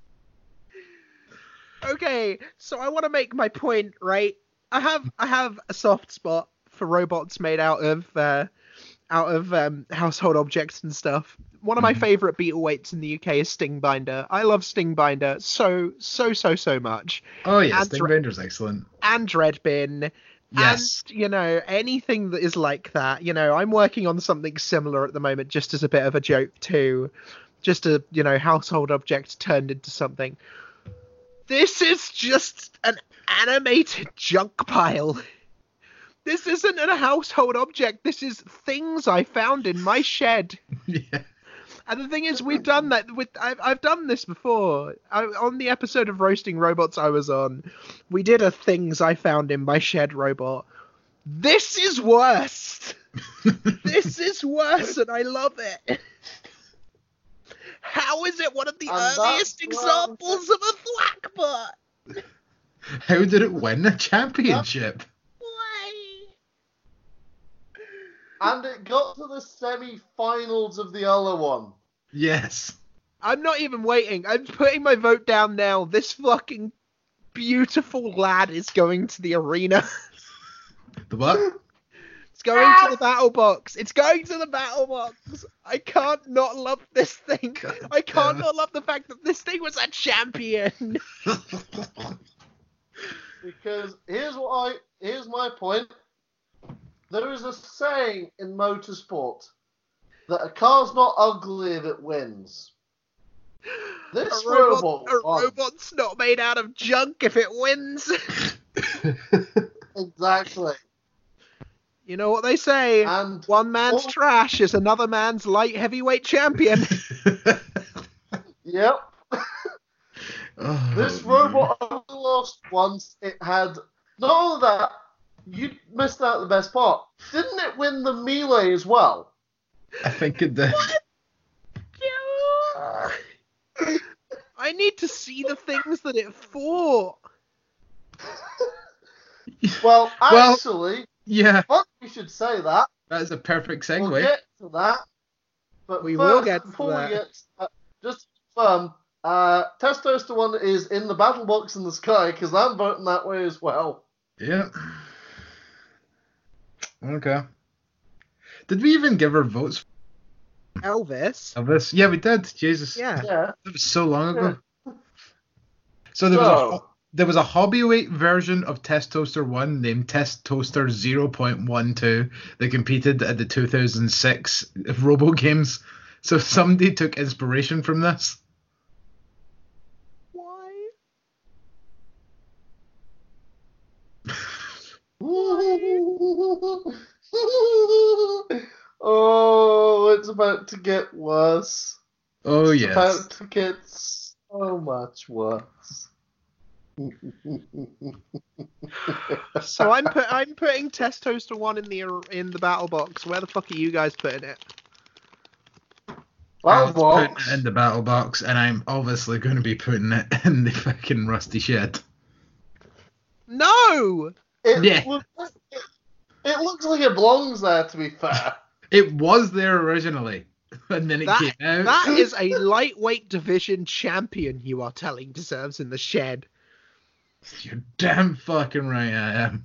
Okay, so I want to make my point, right? I have I have a soft spot for robots made out of uh, out of um, household objects and stuff. One of my Mhm. favorite beetle weights in the U K is Stingbinder. I love Stingbinder so so so so much. Oh yeah, And Stingbinder's excellent. And Dreadbin. Yes. And, you know, anything that is like that. You know, I'm working on something similar at the moment, just as a bit of a joke too. Just a, you know, household object turned into something. This is just an animated junk pile. This isn't a household object. This is things I found in my shed. Yeah. And the thing is, we've done that with. I've I've done this before. I, on the episode of Roasting Robots I was on, we did a things I found in my shed robot. This is worse. This is worse, and I love it. How is it one of the And that's earliest why- examples of a Thwackbot? How did it win a championship? Why? And it got to the semi-finals of the other one. Yes. I'm not even waiting. I'm putting my vote down now. This fucking beautiful lad is going to the arena. The what? It's going to the battle box. It's going to the battle box. I can't not love this thing. God I can't damn it. not love the fact that this thing was a champion. Because here's what I here's my point. There is a saying in motorsport that a car's not ugly if it wins. This A robot, robot, a won. robot's not made out of junk if it wins. Exactly. You know what they say? And One man's Oh. trash is another man's light heavyweight champion. yep, Oh, this man. robot only lost once. It had not only that, you missed out the best part. Didn't it win the melee as well? I think it did. I need to see the things that it fought. Well, Well- actually, Yeah, fuck, we should say that. that's a perfect segue. We'll get to that. But We first, will get to before that. we get to that, just to confirm, uh, Testoster One is in the battle box in the sky because I'm voting that way as well. Yeah. Okay. Did we even give our votes Elvis? of this? Yeah, we did. Jesus. Yeah. Yeah. That was so long ago. So there was a So, ho- there was a hobbyweight version of Test Toaster One named Test Toaster zero point one two that competed at the two thousand six Robo Games. So somebody took inspiration from this. Why? oh, it's about to get worse. Oh It's yes. about to get so much worse. So I'm put I'm putting Test Toaster One in the in the battle box. Where the fuck are you guys putting it? I Battle was putting box. it in the battle box, and I'm obviously going to be putting it in the fucking rusty shed. No. It, Yeah. looks like, it, it looks like it belongs there, to be fair. It was there originally, and then it That, came out. that is a lightweight division champion you are telling deserves in the shed. You're damn fucking right, I am.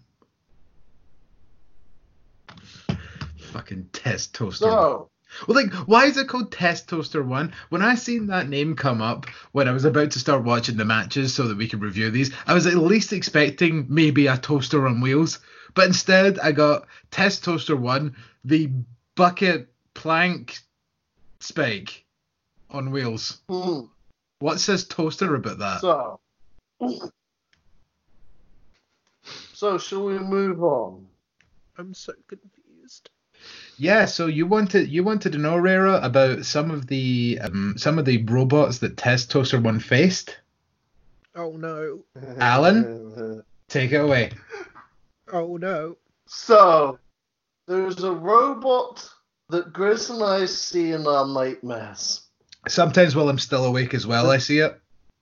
Fucking Test Toaster. So, Well, like, why is it called Test Toaster One? When I seen that name come up when I was about to start watching the matches so that we could review these, I was at least expecting maybe a toaster on wheels, but instead I got Test Toaster One, the bucket plank spike on wheels. hmm, What says toaster about that? so So, shall we move on? I'm so confused. Yeah, so you wanted you wanted to know, Rara, about some of the um, some of the robots that Test Toaster One faced. Oh no. Alan? Take it away. Oh no. So, there's a robot that Grace and I see in our nightmares. Sometimes while I'm still awake as well, I see it.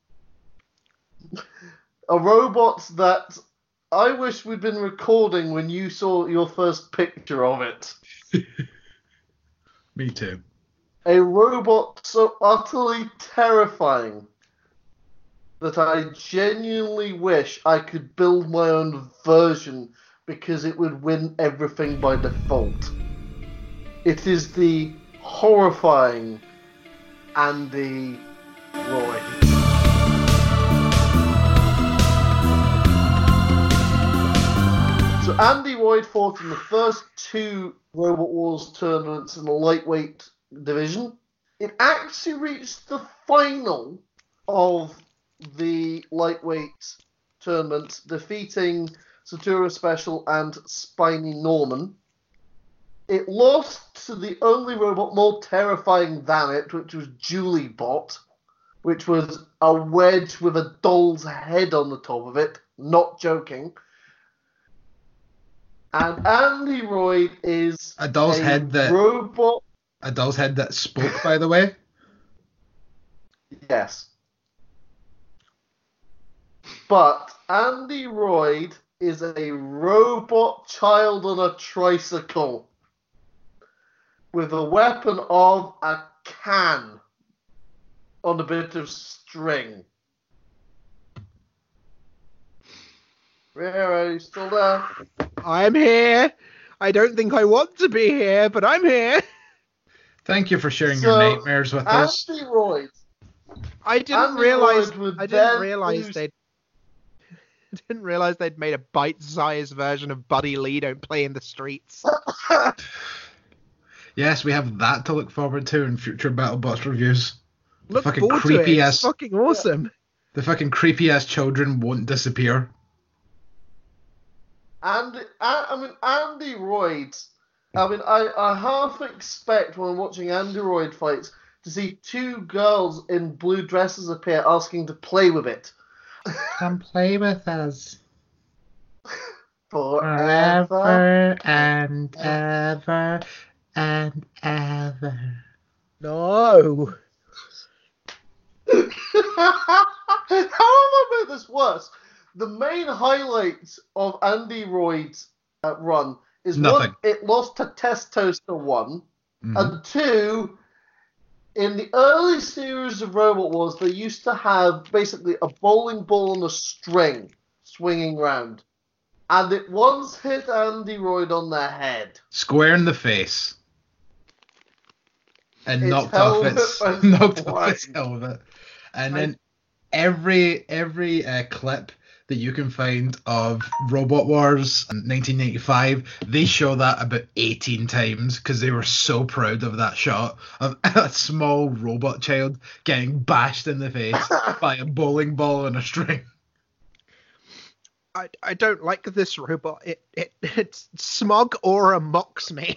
A robot that I wish we'd been recording when you saw your first picture of it. Me too. A robot so utterly terrifying that I genuinely wish I could build my own version because it would win everything by default. It is the horrifying Andy Roy. So Andy Royd fought in the first two Robot Wars tournaments in the lightweight division. It actually reached the final of the lightweight tournament, defeating Satura Special and Spiny Norman. It lost to the only robot more terrifying than it, which was Julie Bot, which was a wedge with a doll's head on the top of it. Not joking. And Andy Royd is A doll's a head that robot. a doll's head that spoke, by the way. Yes. But Andy Royd is a robot child on a tricycle with a weapon of a can on a bit of string. Where are you still there? I'm here. I don't think I want to be here, but I'm here. Thank you for sharing So, your nightmares with us. Andy Royd. I didn't Andy realize. Royd would I didn't then realize lose- they'd. I didn't realize they'd made a bite-sized version of Buddy Lee Don't Play in the Streets. Yes, we have that to look forward to in future BattleBots reviews. Look fucking forward to it. creepy It's ass- fucking awesome. The fucking creepy ass children won't disappear. And I, I mean, Andy Royd. I mean, I, I half expect when I'm watching Andy Royd fights to see two girls in blue dresses appear asking to play with it. Come play with us. Forever. Forever and ever and ever. No. How have I made this worse? The main highlight of Andy Royd's uh, run is Nothing. one, it lost to Test Toaster one, Mhm. and two, in the early series of Robot Wars, they used to have basically a bowling ball on a string swinging round, and it once hit Andy Royd on the head. Square in the face. And Its knocked off helmet its was knocked off its blind. helmet. And then every every uh, clip that you can find of Robot Wars in nineteen ninety-five, they show that about eighteen times because they were so proud of that shot of a small robot child getting bashed in the face by a bowling ball on a string. I, I don't like this robot. It it its smug aura mocks me.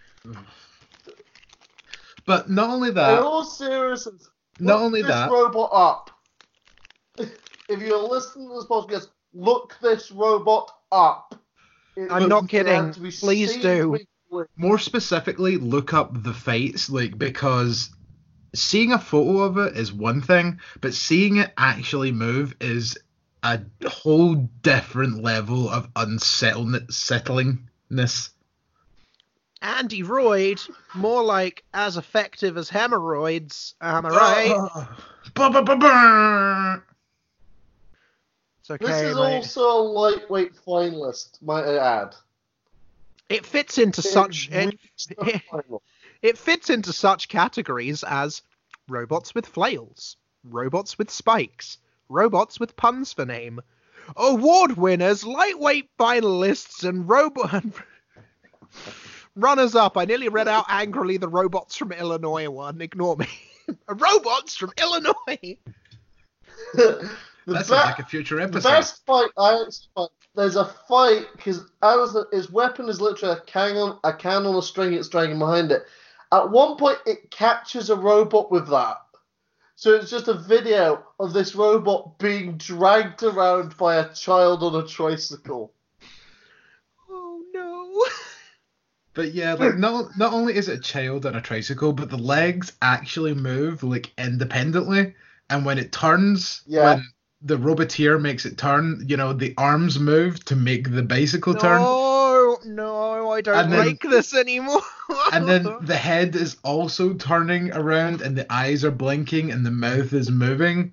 But not only In that, all seriousness, not look only this that, robot up. If you're listening to this podcast, look this robot up. It I'm would not have kidding. to be Please seen do. weekly. more specifically, look up the fights, like, because seeing a photo of it is one thing, but seeing it actually move is a whole different level of unsettlingness. Andy Royd, more like as effective as hemorrhoids. Am I Oh. right? Ba-ba-ba-ba. It's okay, This is mate. also a lightweight finalist, might I add. It fits into such It it, reached the it, final. it fits into such categories as robots with flails, robots with spikes, robots with puns for name, award winners, lightweight finalists, and robot runners up. I nearly read out angrily the robots from Illinois one. Ignore me. Robots from Illinois. The That be- sounds like a future the episode. best fight I actually find, there's a fight because his weapon is literally a can on a can on a string. It's dragging behind it. At one point, it catches a robot with that. So it's just a video of this robot being dragged around by a child on a tricycle. Oh no. But yeah, like not not only is it a child on a tricycle, but the legs actually move like independently, and when it turns, Yeah. when the Roboteer makes it turn, you know, the arms move to make the bicycle turn, No, no, I don't And then- like this anymore. and then the head is also turning around, and the eyes are blinking, and the mouth is moving.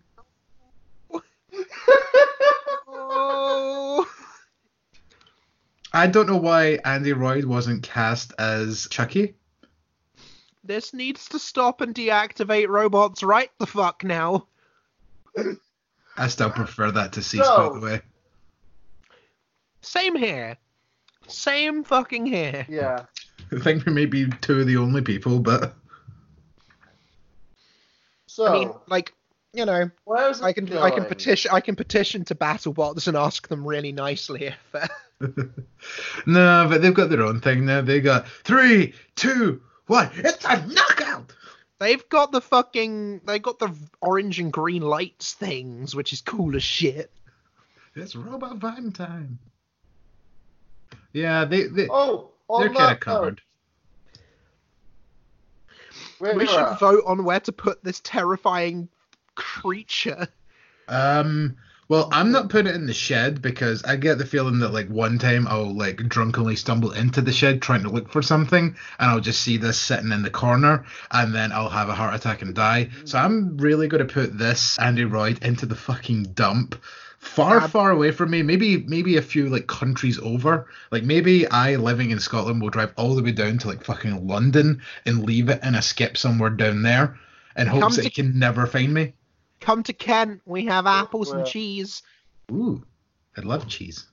Oh. I don't know why Andy Royd wasn't cast as Chucky. This needs to stop and deactivate robots right the fuck now. I still prefer that to Cease, No. by the way. Same here. Same fucking here. Yeah. I think we may be two of the only people, but So, I mean, like, you know, where's it I can going? I can petition I can petition to BattleBots and ask them really nicely if uh, no, but they've got their own thing now. They got three, two, one. It's a knockout. they've got the fucking they've got the orange and green lights things, which is cool as shit. It's Robot Van time. Yeah, they they Oh, on they're kind that of covered. note, We Rivera, should vote on where to put this terrifying creature. Um, well, I'm not putting it in the shed because I get the feeling that like one time I'll like drunkenly stumble into the shed trying to look for something, and I'll just see this sitting in the corner, and then I'll have a heart attack and die. So I'm really going to put this Andy Royd into the fucking dump. Far, Ab- far away from me. Maybe, maybe a few like countries over. Like maybe I, living in Scotland, will drive all the way down to like fucking London and leave it in a skip somewhere down there, in hopes Come that to- it can never find me. Come to Kent, we have apples and Well. cheese. Ooh, I love cheese.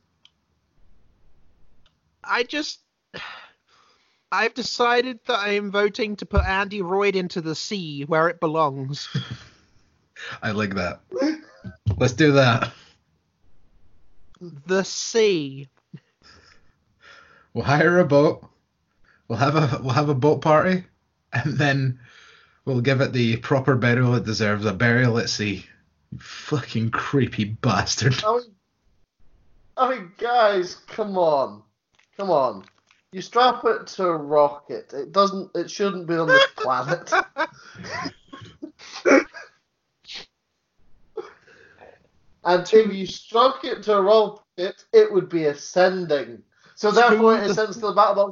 I just I've decided that I am voting to put Andy Royd into the sea where it belongs. I like that. Let's do that. The sea. We'll hire a boat. We'll have a we'll have a boat party, and then we'll give it the proper burial it deserves. A burial at sea. You fucking creepy bastard. I mean, I mean, guys, come on, come on. You strap it to a rocket. It doesn't. It shouldn't be on this planet. And if you struck it to a rocket, it would be ascending. So therefore, it ascends to the battle box.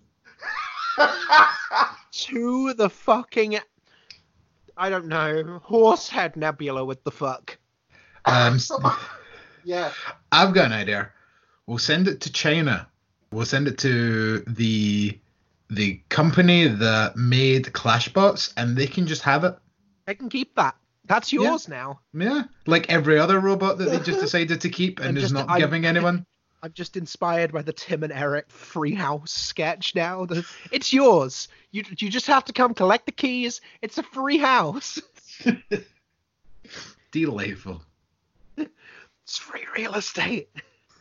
To the fucking I don't know, Horsehead Nebula with the fuck. Um, s- Yeah. I've got an idea. We'll send it to China. We'll send it to the the company that made Clashbots, and they can just have it. I can keep that. That's yours now. Yeah, like every other robot that they just decided to keep and I'm is just- not I'm- giving anyone. I'm just inspired by the Tim and Eric Freehouse sketch now. The- It's yours. You you just have to come collect the keys. It's a free house. Delightful. It's free real estate.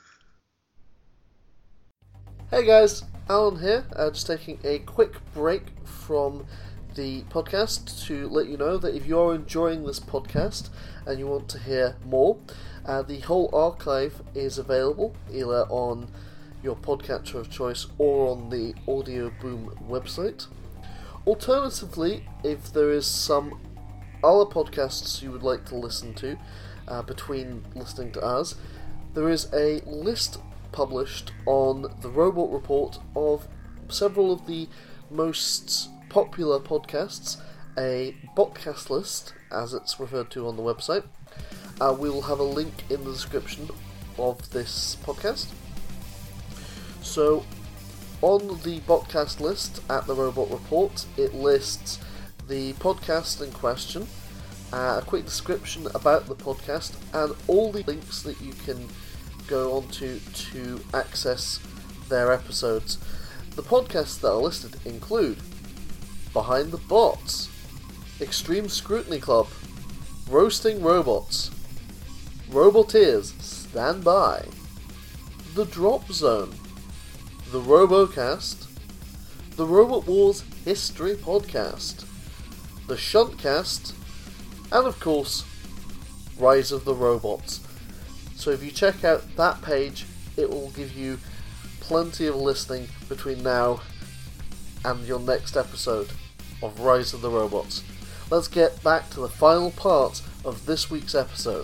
Hey guys, Alan here, uh, just taking a quick break from the podcast to let you know that if you're enjoying this podcast and you want to hear more, uh, the whole archive is available either on your podcatcher of choice or on the Audio Boom website. Alternatively, if there is some other podcasts you would like to listen to uh, between listening to us, there is a list published on the Robot Report of several of the most popular podcasts, a botcast list, as it's referred to on the website. Uh, we will have a link in the description of this podcast. So, on the botcast list at the Robot Report, it lists the podcast in question, uh, a quick description about the podcast, and all the links that you can go onto to access their episodes. The podcasts that are listed include Behind the Bots, Extreme Scrutiny Club, Roasting Robots, Roboteers, stand by. The Drop Zone, the Robocast, the Robot Wars History Podcast, the Shuntcast, and of course, Rise of the Robots. So if you check out that page, it will give you plenty of listening between now and your next episode of Rise of the Robots. Let's get back to the final part of this week's episode.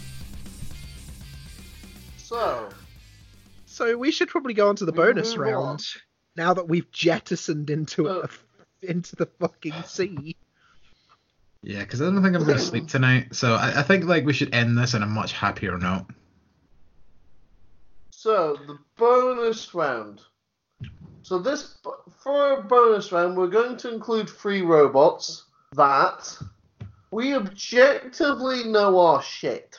So... So we should probably go on to the We bonus move round on. now that we've jettisoned into Oh. a, into the fucking sea. Yeah, because I don't think I'm going to sleep tonight. So I, I think like we should end this on a much happier note. So, the bonus round. So this, for a bonus round, we're going to include three robots that we objectively know are shit.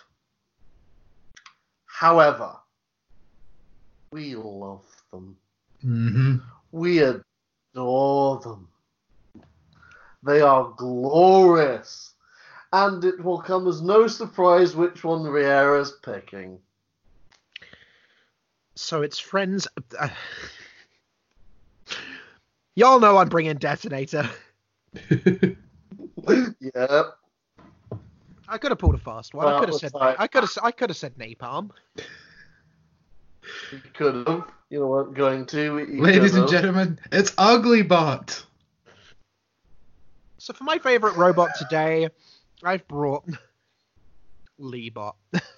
However, we love them. Mm-hmm. We adore them. They are glorious. And it will come as no surprise which one Riera's picking. So it's friends. Uh, y'all know I'm bringing Detonator. Yep. I could have pulled a fast one. Well, I could have it's said. like- I could have. I could have said Napalm. You could have. You weren't going to. but you Ladies and could've. gentlemen, it's Uglybot. So for my favorite robot today, I've brought Leebot.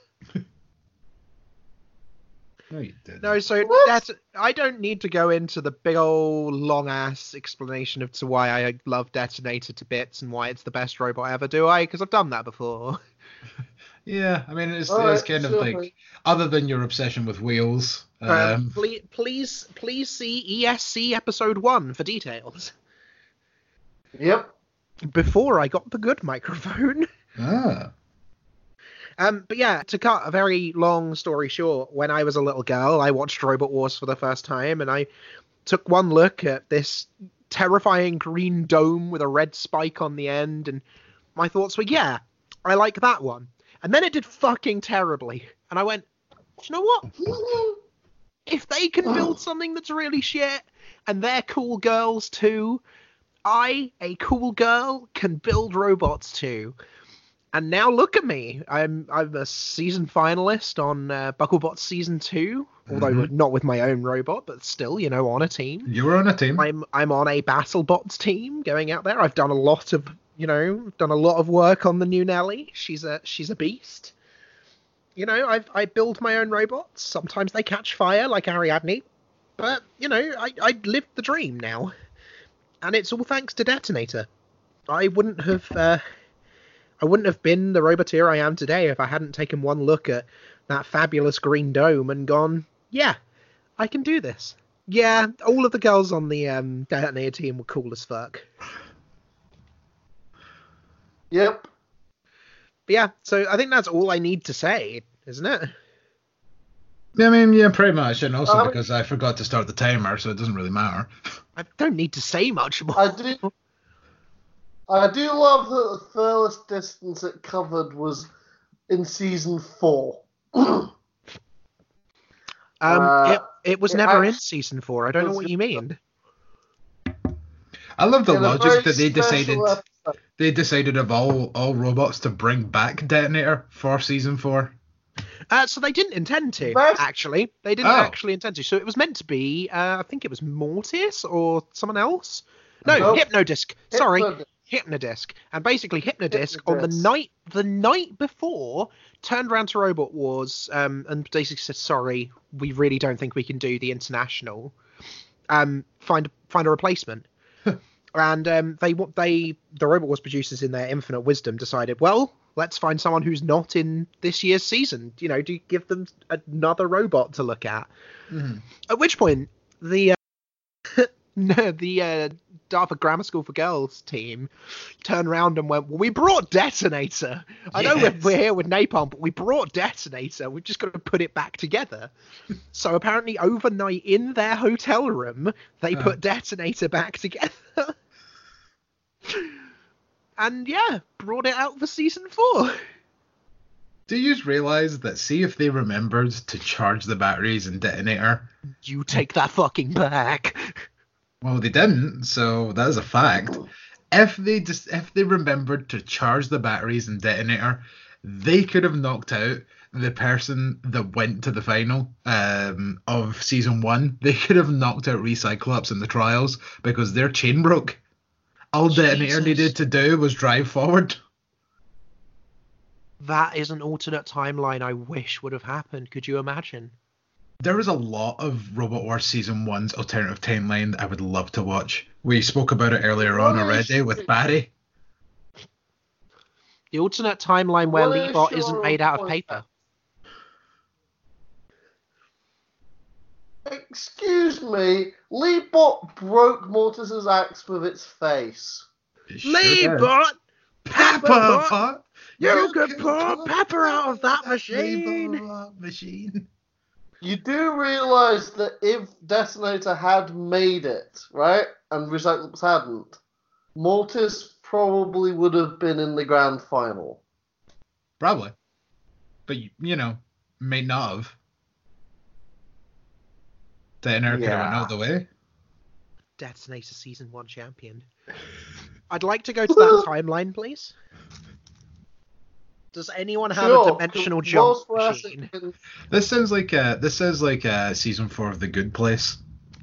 No, you didn't. No, so What? that's. I don't need to go into the big old long ass explanation of to why I love Detonator to bits and why it's the best robot ever, do I? Because I've done that before. Yeah, I mean, it's, All it's right, kind of sure. like, other than your obsession with wheels. Um, Um, please, please, please see E S C episode one for details. Yep. Before I got the good microphone. ah. Um, but yeah, to cut a very long story short, when I was a little girl, I watched Robot Wars for the first time, and I took one look at this terrifying green dome with a red spike on the end, and my thoughts were, yeah, I like that one. And then it did fucking terribly, and I went, do you know what? If they can build something that's really shit, and they're cool girls too, I, a cool girl, can build robots too. And now look at me. I'm I'm a season finalist on uh, Bucklebots season two, although Mhm. not with my own robot, but still, you know, on a team. You were on a team. I'm I'm on a BattleBots team going out there. I've done a lot of, you know, done a lot of work on the new Nelly. She's a she's a beast. You know, I I build my own robots. Sometimes they catch fire like Ariadne, but you know, I I lived the dream now, and it's all thanks to Detonator. I wouldn't have uh, I wouldn't have been the roboteer I am today if I hadn't taken one look at that fabulous green dome and gone, yeah, I can do this. Yeah, all of the girls on the um, Detonator team were cool as fuck. Yep. But yeah, so I think that's all I need to say, isn't it? I mean, yeah, pretty much. And also Um, because I forgot to start the timer, so it doesn't really matter. I don't need to say much more. I do. I do love that the furthest distance it covered was in season four. Um, Uh, it, it was it never in act- season four. I don't know was- what you mean. I love the In a very logic that they special decided episode. they decided of all all robots to bring back Detonator for season four. Uh, so they didn't intend to, That's- actually. They didn't Oh. actually intend to. So it was meant to be, uh, I think it was Mortis or someone else. No, Nope. Hypnodisc. Sorry, Hypnodisc. Hypnodisc. And basically Hypnodisc, on the Hypnodisc. night the night before turned around to Robot Wars um, and basically said, sorry, we really don't think we can do the international. Um, find find a replacement. And um, they what they the Robot Wars producers in their infinite wisdom decided, well, let's find someone who's not in this year's season. You know, do give them another robot to look at. Mhm. At which point the uh, no, the uh, Dartford Grammar School for Girls team turned around and went, well, we brought Detonator. I know we're, Yes. we're here with Napalm, but we brought Detonator. We've just got to put it back together. So apparently overnight in their hotel room, they Oh. put Detonator back together. And yeah, brought it out for season four. Do you realize that, see if they remembered to charge the batteries and detonator? You take that fucking back. Well, they didn't, so that is a fact. If they just if they remembered to charge the batteries and detonator, they could have knocked out the person that went to the final um, of season one. They could have knocked out Recyclops in the trials because their chain broke. All detonator Jesus. needed to do was drive forward. That is an alternate timeline I wish would have happened. Could you imagine? There was a lot of Robot Wars Season one's alternative timeline that I would love to watch. We spoke about it earlier on already with Barry. The alternate timeline where Well, Leebot sure, isn't made out of point. paper. Excuse me, Leebot broke Mortis's axe with its face. It sure did. Leebot! Pepper Pepperbot! Pot! You could pour pepper out of that machine! Leebot machine. You do realise that if Detonator had made it, right, and Recyclops hadn't, Mortis probably would have been in the grand final. Probably. But, you know, may not have. Detonator could have went Yeah. all the way. Detonator Season one champion. I'd like to go to that timeline, please. Does anyone have Sure, a dimensional World's jump Classic machine? can- This sounds like uh this sounds like uh season four of The Good Place.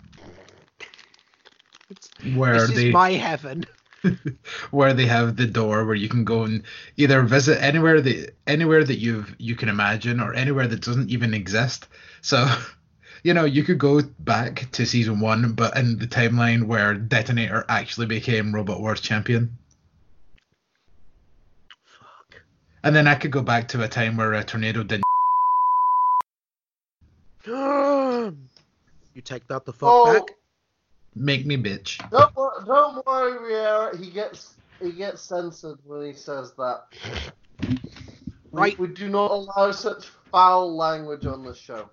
Where This they is my heaven. where they have the door where you can go and either visit anywhere that anywhere that you've you can imagine or anywhere that doesn't even exist. So you know, you could go back to season one, but in the timeline where Detonator actually became Robot Wars champion. Fuck. And then I could go back to a time where a tornado didn't. You take that the fuck Oh, back? Make me bitch. don't, wor- don't worry, Riera. He gets he gets censored when he says that. We- Right. We, do not allow such foul language on the show.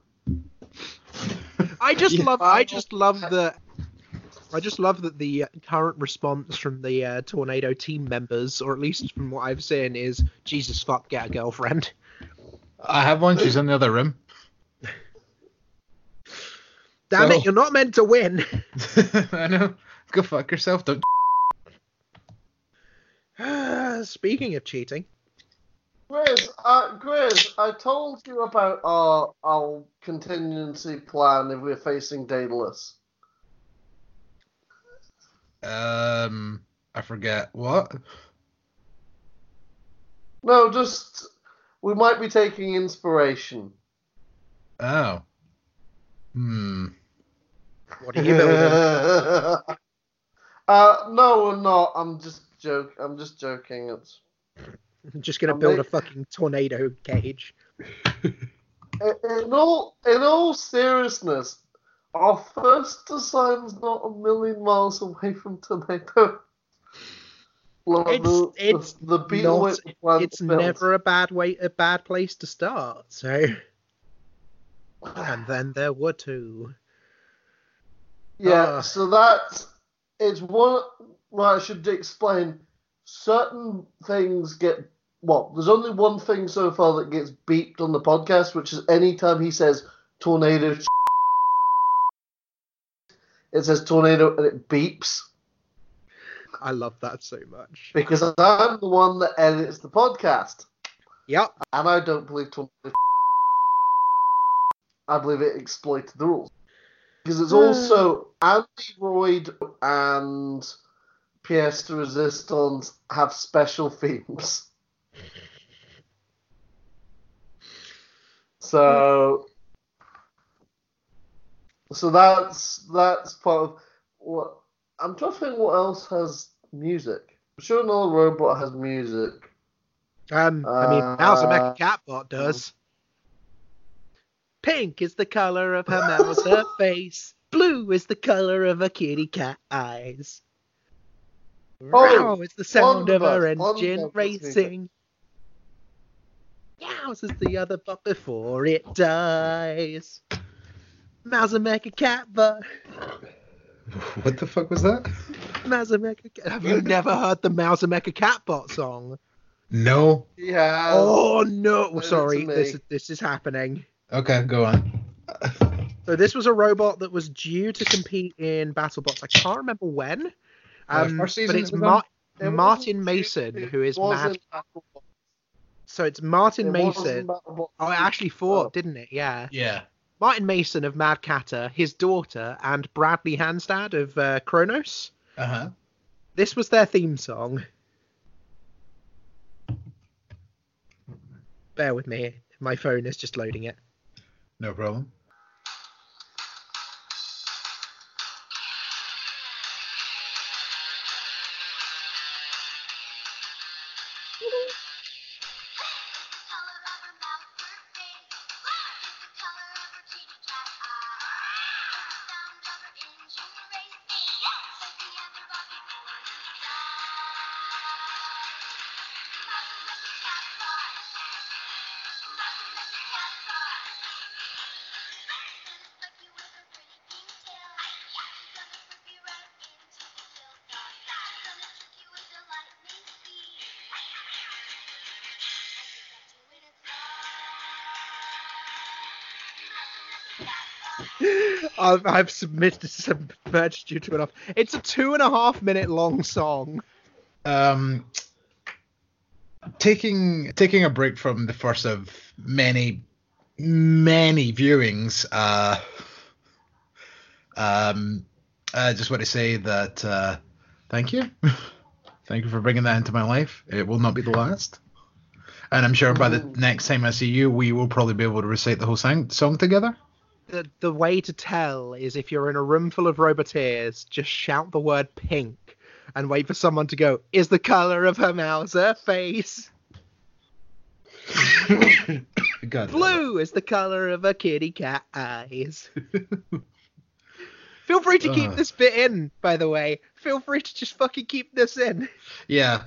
I just Yeah. love. I just love the. I just love that the uh, current response from the uh, Tornado team members, or at least from what I've seen, is Jesus fuck, get a girlfriend. I have one. She's in the other room. Damn So- it, you're not meant to win. I know. Go fuck yourself. Don't. Speaking of cheating, Grizz, uh, Grizz, I told you about our our contingency plan if we're facing Daedalus. Um, I forget what. No, just we might be taking inspiration. Oh. Hmm. what are you building? uh, no, we're not. I'm just joke. I'm just joking. It's I'm just gonna I'm build ma- a fucking tornado cage. in in all in all seriousness. Our first design's not a million miles away from Tornado. Like, It's- the, it's the, the beetle not- with the plant It's built. never a bad way, a bad place to start. So, and then there were two. Yeah, Ah. so that's it's one. Well, I should explain. Certain things get well. There's only one thing so far that gets beeped on the podcast, which is anytime he says tornado. It says tornado and it beeps I love that so much. because I'm the one that edits the podcast, Yep. and I don't believe tornado. I believe it exploited the rules because it's also Android and Pièce de Resistance have special themes. So, so that's that's part of what I'm trying to think. What else has music? I'm sure another robot has music. Um, I mean, Mouse and Uh, Mecha Catbot does. Pink is the color of her Mouser face. Blue is the color of her kitty cat eyes. Oh, Row is the sound of her Thunderbird, engine Thunderbird racing. Yows is the other butt before it dies. Mouser Mecha Catbot. What the fuck was that? Mouser Mecha Cat. Have you never heard the Mouser Mecha Catbot song? No. Yeah. Oh no! Leave it Sorry, to me. this is this is happening. Okay, go on. So this was a robot that was due to compete in BattleBots. I can't remember when. Uh, Um, first but season it's it was Mar- It wasn't Martin due- Mason, it who is wasn't mad. BattleBots. So it's Martin It Mason. wasn't BattleBots. Oh, it actually fought, Oh. didn't it? Yeah. Yeah. Martin Mason of Mad Catter, his daughter, and Bradley Hanstad of uh, Kronos. Uh huh. This was their theme song. Bear with me. My phone is just loading it. No problem. I've, I've submitted submerged you to enough. It's a two and a half minute long song. Um, taking taking a break from the first of many many viewings. Uh, um, I just want to say that uh, thank you, thank you for bringing that into my life. It will not be the last, and I'm sure by the next time I see you, we will probably be able to recite the whole song song together. The, the way to tell is if you're in a room full of roboteers, just shout the word pink and wait for someone to go, is the colour of her Mauser face? God, Blue is the colour of her kitty cat eyes. Feel free to keep Ugh. this bit in, by the way. Feel free to just fucking keep this in. Yeah,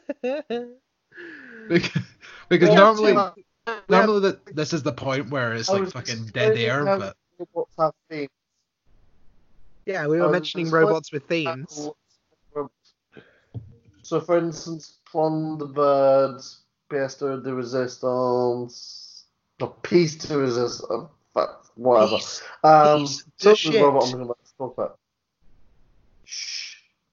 because, because Yeah, normally Tim, normally that this is the point where it's I like was fucking explaining dead air, how but robots have themes. Yeah, we I were was mentioning explaining robots with themes. how- So, for instance, Clone the Birds, Pièce de Resistance, no, Piece de Resistance, fuck, whatever. Piece- um, piece de so the shit. robot I'm going to talk about. Shh.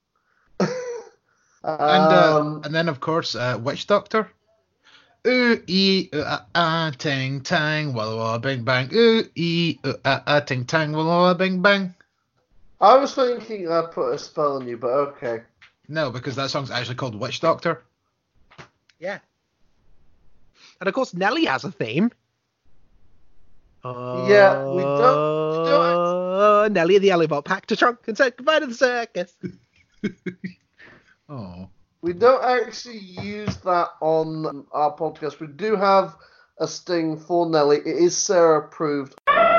and uh, um, and then of course uh, Witch Doctor. Ooh ee ooh ah ah ting tang walla walla bing bang. Ooh ee ooh ah ah ting tang walla walla bing bang. I was thinking I put a spell on you, but okay. No, because that song's actually called Witch Doctor. Yeah. And of course, Nelly has a theme. Yeah, we don't- we Uh, Nelly and the Ellibot packed a trunk and said goodbye to the circus. Oh. We don't actually use that on our podcast. We do have a sting for Nelly. It is Sarah approved.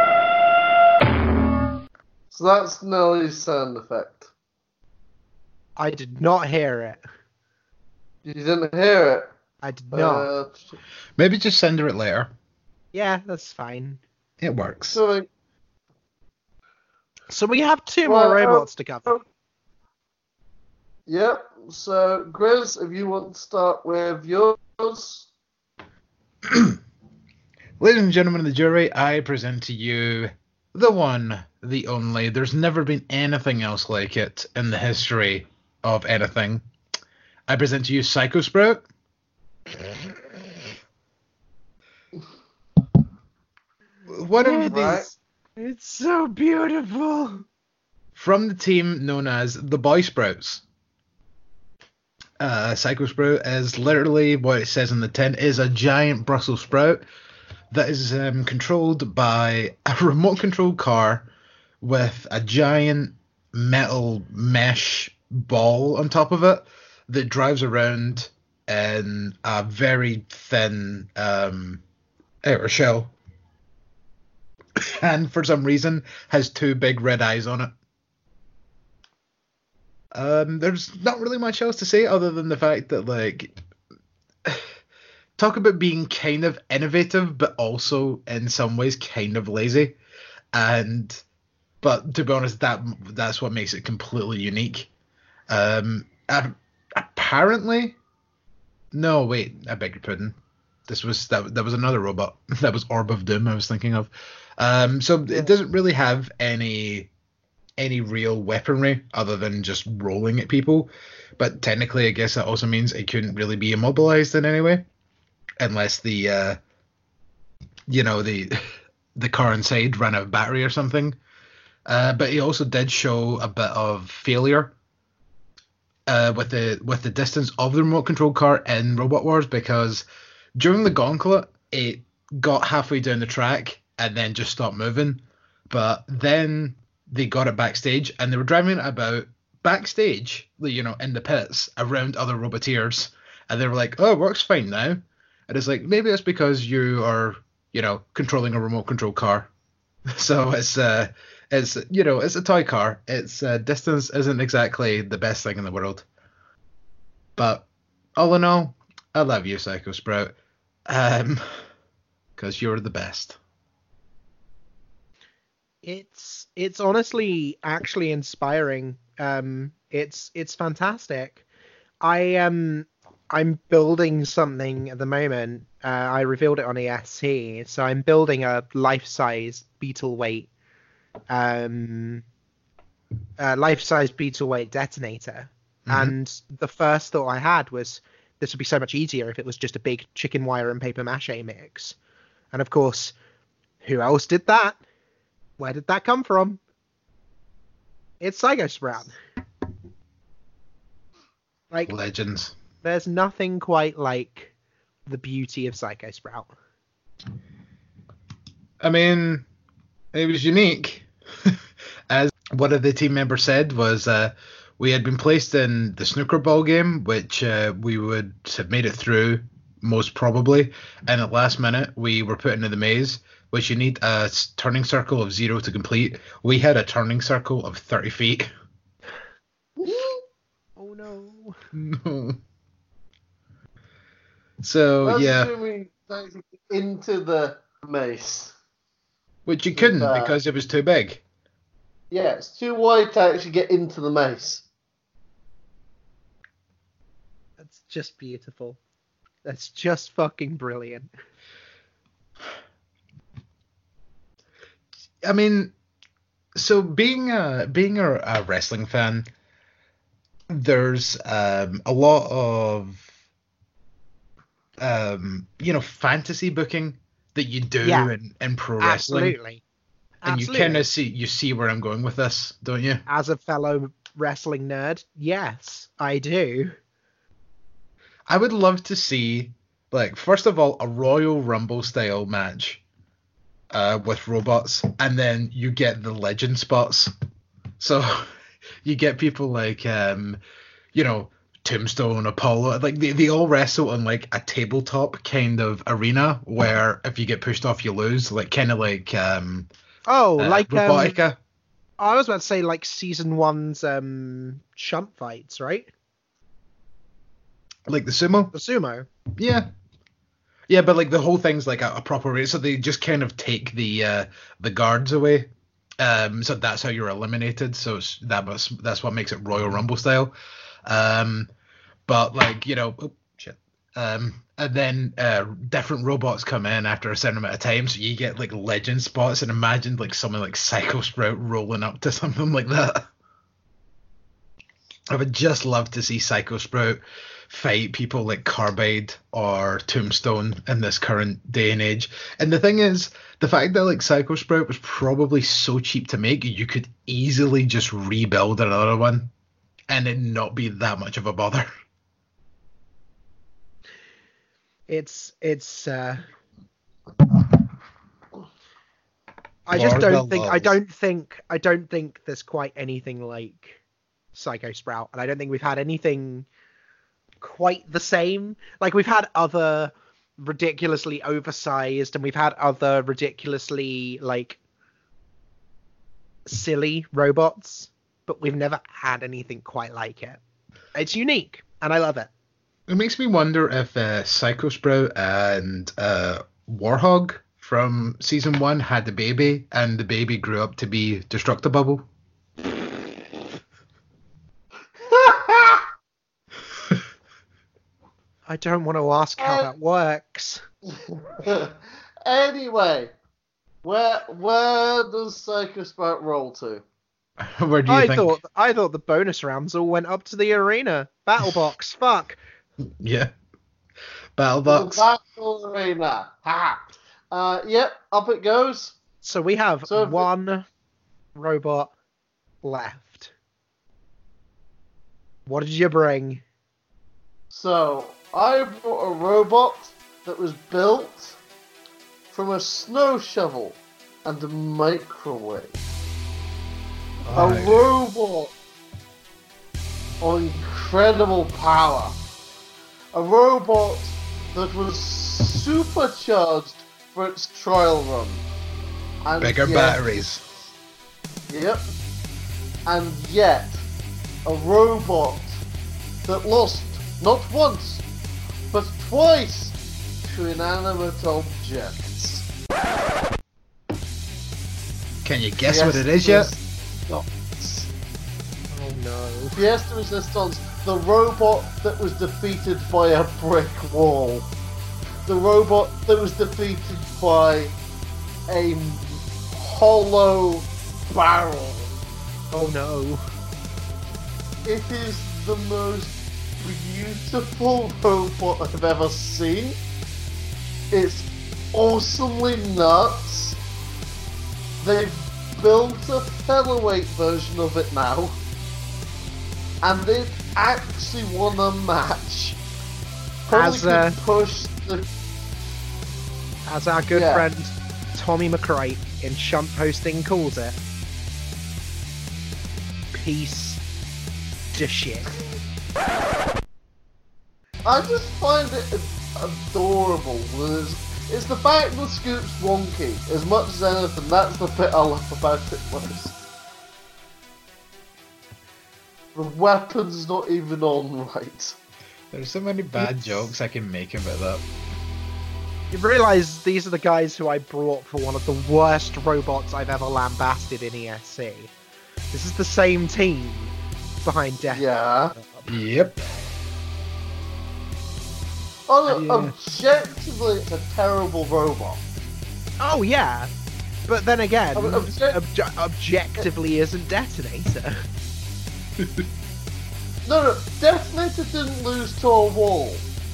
So that's Nelly's sound effect. I did not hear it. You didn't hear it? I did not. Uh, Maybe just send her it later. Yeah, that's fine. It works. so, So we have two Well, more um, robots to cover. yeah. So, Grizz, if you want to start with yours. Ladies and gentlemen of the jury, I present to you the one, the only. There's never been anything else like it in the history of anything. I present to you Psycho Sprout. One of these Right. It's so beautiful. from the team known as the Boy Sprouts. Uh, Psycho Sprout is literally what it says in the tin, is a giant Brussels sprout that is um, controlled by a remote controlled car with a giant metal mesh ball on top of it that drives around in a very thin um, outer shell. And for some reason has two big red eyes on it. Um, there's not really much else to say other than the fact that, like, talk about being kind of innovative, but also in some ways kind of lazy. And, but to be honest, that that's what makes it completely unique. Um, a- apparently, No, wait, I beg your pardon. This was that. That was another robot. That was Orb of Doom I was thinking of. Um, so Yeah. it doesn't really have any any real weaponry other than just rolling at people. But technically, I guess that also means it couldn't really be immobilized in any way, unless the uh, you know the the car inside ran out of battery or something. Uh, but he also did show a bit of failure uh, with the with the distance of the remote control car in Robot Wars, because during the gauntlet it got halfway down the track and then just stopped moving. But then they got it backstage and they were driving it about backstage, you know, in the pits around other Roboteers, and they were like, "Oh, it works fine now." And it's like, maybe it's because you are, you know, controlling a remote control car. So it's uh it's you know it's a toy car. Its uh, distance isn't exactly the best thing in the world. But all in all, I love you, Psycho Sprout, um, because you're the best. It's it's honestly actually inspiring. Um, it's it's fantastic. I um I'm building something at the moment. Uh, I revealed it on E S C, so I'm building a life-size beetle weight, um, uh, life-size beetle weight detonator. Mhm. And the first thought I had was this would be so much easier if it was just a big chicken wire and paper mache mix. And of course, who else did that? Where did that come from? It's Psycho Sprout. Like, Legends. there's nothing quite like the beauty of Psycho Sprout. I mean, it was unique. As one of the team members said, was uh, we had been placed in the snooker ball game, which uh, we would have made it through most probably, and at last minute we were put into the maze, which you need a s- turning circle of zero to complete. We had a turning circle of thirty feet. Oh no. No. So That's yeah, assuming that you get into the maze. which you couldn't Uh, because it was too big. Yeah, it's too wide to actually get into the maze. That's just beautiful. That's just fucking brilliant. I mean, so being a being a, a wrestling fan, there's um, a lot of um, you know fantasy booking that you do Yeah. in, in pro wrestling, Absolutely. and Absolutely. you kind of see you see where I'm going with this, don't you? As a fellow wrestling nerd, yes, I do. I would love to see, like, first of all, a Royal Rumble style match uh, with robots, and then you get the legend spots. So you get people like, um, you know, Tombstone, Apollo, like they, they all wrestle in like a tabletop kind of arena where if you get pushed off, you lose, like kind of like um, Oh, uh, like um, Robotica. I was about to say like season one's um shunt fights, right? Like the sumo. The sumo. Yeah. Yeah, but like the whole thing's like a, a proper race, so they just kind of take the uh, the guards away. Um, so that's how you're eliminated. So it's, that was that's what makes it Royal Rumble style. Um, but like you know, oh, shit. Um, and then uh, different robots come in after a certain amount of time, so you get like legend spots. And imagine like someone like Psycho Sprout rolling up to something like that. I would just love to see Psycho Sprout fight people like Carbide or Tombstone in this current day and age. And the thing is, the fact that like Psycho Sprout was probably so cheap to make, you could easily just rebuild another one and it not be that much of a bother. It's it's uh I For just the don't think I lulz. don't think I don't think there's quite anything like Psycho Sprout, and I don't think we've had anything quite the same. Like we've had other ridiculously oversized and we've had other ridiculously like silly robots, but we've never had anything quite like it. It's unique and I love it. It makes me wonder if uh, Psycho Sprout and uh, Warhog from season one had a baby and the baby grew up to be Destructibubble. I don't want to ask how Uh, that works. Anyway, where where does Psycho Sprout roll to? Where do you I think? thought I thought the bonus rounds all went up to the arena battle box. Fuck. Yeah. Battle The box. Battle Arena. Ha! Uh, yep, up it goes. So we have So if- one robot left. What did you bring? So, I brought a robot that was built from a snow shovel and a microwave. A Right. robot of incredible power. A robot that was supercharged for its trial run. And Bigger yet- batteries. Yep. And yet, a robot that lost not once, but twice to inanimate objects. Can you guess what it is yet? Resistance. Oh no. Fiesta Resistance, the robot that was defeated by a brick wall. The robot that was defeated by a hollow barrel. Oh no. It is the most beautiful robot I've ever seen. It's awesomely nuts. They've built a featherweight version of it now, and it actually won a match. Probably As, uh, could push the As our good Yeah. friend Tommy McRae in Shunt Posting calls it, piece to shit. I just find it adorable. It's, it's the fact that Scoop's wonky. As much as anything, that's the bit I love about it most. The weapon's not even on right. There's so many bad jokes I can make about that. You realise these are the guys who I brought for one of the worst robots I've ever lambasted in E S C. This is the same team behind Death. Yeah. Yep. Oh, Yeah. objectively, it's a terrible robot. Oh yeah, but then again, I mean, obje- obje- objectively isn't Detonator. No, no, Detonator didn't lose to a wall.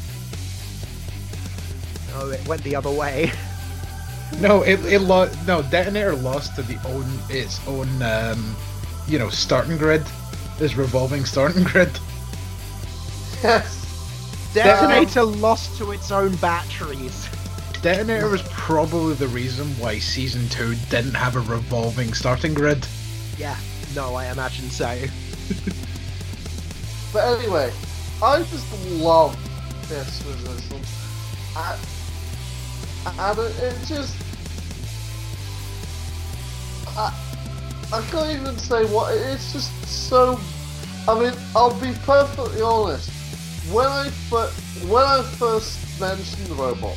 Oh, it went the other way. No, it it lo- no Detonator lost to the own its own um, you know, starting grid, this revolving starting grid. Yes. Detonator lost to its own batteries. Detonator was probably the reason why season two didn't have a revolving starting grid. Yeah, no, I imagine so. But anyway, I just love this Resistance. I, and it, it just... I, I can't even say what... It's just so... I mean, I'll be perfectly honest. When I, fir- when I first mentioned the robot,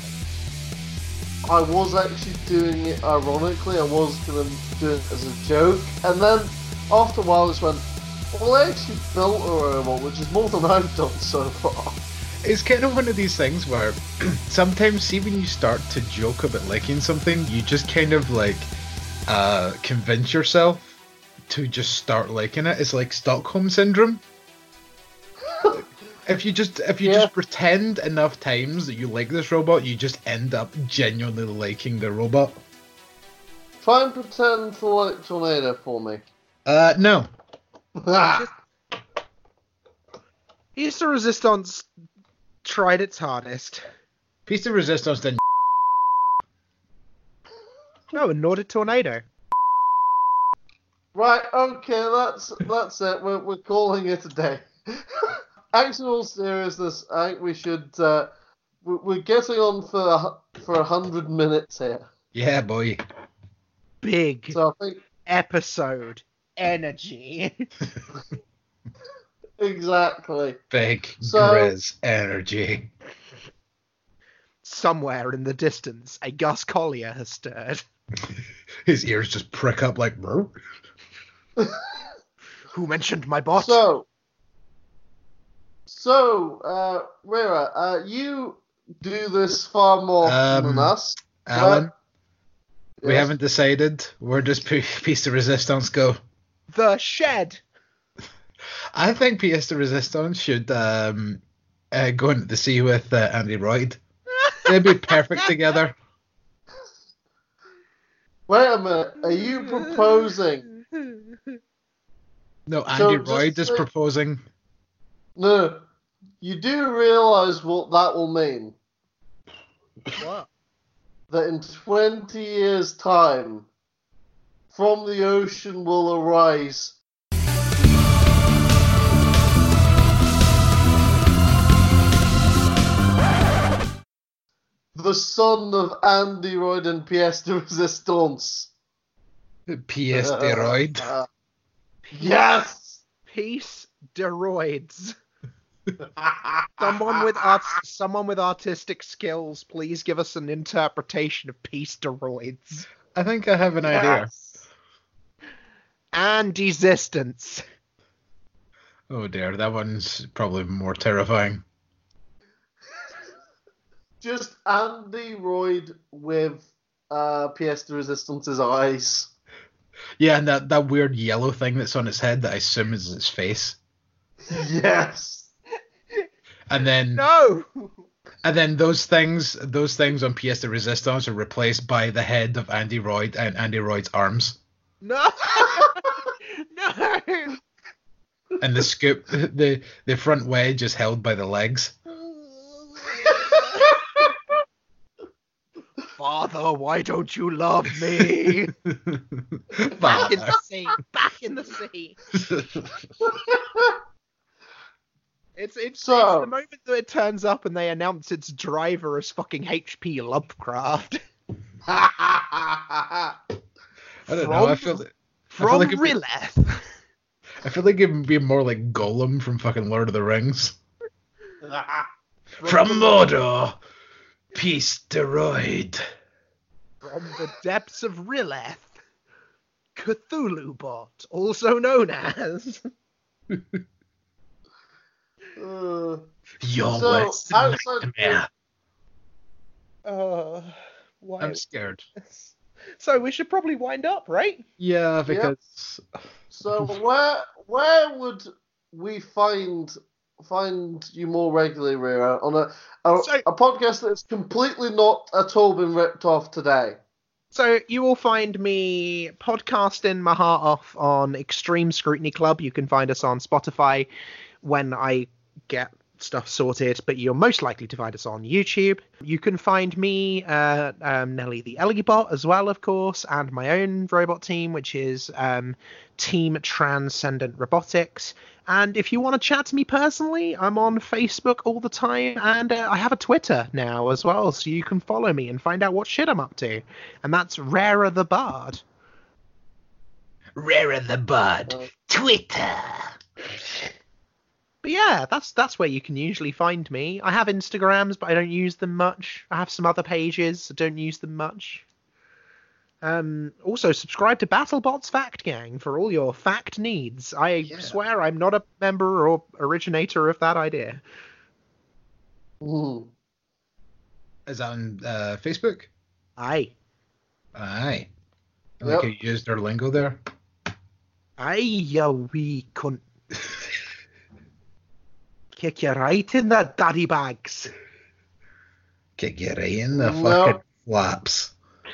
I was actually doing it ironically. I was going to do it as a joke. And then, after a while, I just went, well, I actually built a robot, which is more than I've done so far. It's kind of one of these things where sometimes, see, when you start to joke about liking something, you just kind of like uh, convince yourself to just start liking it. It's like Stockholm syndrome. If you just if you Yeah. just pretend enough times that you like this robot, you just end up genuinely liking the robot. Try and pretend to like Tornado for me. Uh, no. Easter Resistance tried its hardest. Piece of Resistance didn't. Oh, No, and nor did Tornado. Right, okay, that's that's it. We're, we're calling it a day. Actual seriousness, I think we should. Uh, we- we're getting on for a, hu- for a hundred minutes here, Yeah, boy. Big so I think episode energy. exactly. Big So- Grizz energy. Somewhere in the distance, a Gus Collier has stirred. His ears just prick up like. "Brr." Who mentioned my bot? So, So, uh, Rira, uh, you do this far more often Um, than us. Alan, we Yes. haven't decided. Where does P- Piece de Resistance go? The shed. I think Piece de Resistance should um, uh, go into the sea with uh, Andy Royd. They'd be perfect together. Wait a minute. Are you proposing? No, Andy So just Royd is say- proposing. No. You do realise what that will mean? What? That in twenty years' time, from the ocean will arise the son of Andy Royd and Pièce de Resistance. Pièce de Royd. Yes! Peace deroids. Someone with art- someone with artistic skills, please give us an interpretation of peace deroids. I think I have an idea. Yes! And desistance. Oh dear, that one's probably more terrifying. Just Andy Royd with uh, Pièce de Resistance's eyes. Yeah, and that, that weird yellow thing that's on its head that I assume is its face. Yes! And then No! and then those things those things on Pièce de Resistance are replaced by the head of Andy Royd and Andy Royd's arms. No! No! And the scoop the the front wedge is held by the legs. Father, why don't you love me? Back in the sea. Back in the sea. It's it's, So- it's the moment that it turns up and they announce its driver as fucking H P Lovecraft. I don't know. I feel that- From like it'd be- Rileth. I feel like it'd be more like Gollum from fucking Lord of the Rings. From Mordor, Piece de Royd. From the depths of Rileth. Cthulhu Bot, also known as. Uh, Your So, worst outside- nightmare. Uh, why? I'm scared. So we should probably wind up, right? Yeah, because so where where would we find find you more regularly, Rira, on a a, So- a podcast that's completely not at all been ripped off today? So you will find me podcasting my heart off on Extreme Scrutiny Club. You can find us on Spotify when I get stuff sorted, but you're most likely to find us on YouTube. You can find me, uh, um, Nelly the Ellibot as well, of course, and my own robot team, which is um, Team Transcendent Robotics. And if you want to chat to me personally, I'm on Facebook all the time, and uh, I have a Twitter now as well, so you can follow me and find out what shit I'm up to. And that's Rara the Bard. Rare the Bud. Uh, Twitter. But yeah, that's that's where you can usually find me. I have Instagrams, but I don't use them much. I have some other pages, I don't use them much. Um, also, subscribe to BattleBots Fact Gang for all your fact needs. I Yeah. swear I'm not a member or originator of that idea. hmm. Is that on uh, Facebook? Aye. Aye. I Yep. think you used their lingo there. Aye, you wee cunt. Kick you right in the daddy bags. Kick you right in the No. fucking flaps.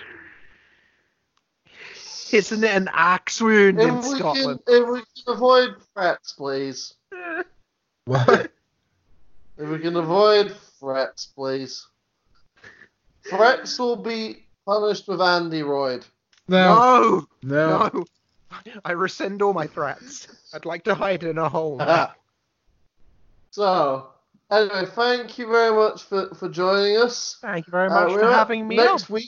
Isn't it an axe wound in If we can Scotland? if we can avoid threats, please. What? If we can avoid threats, please. Threats will be punished with Andy Royd. No. No! No. No! I rescind all my threats. I'd like to hide in a hole. So, anyway, thank you very much for, for joining us. Thank you very Uh, much we're for up having me on. next week.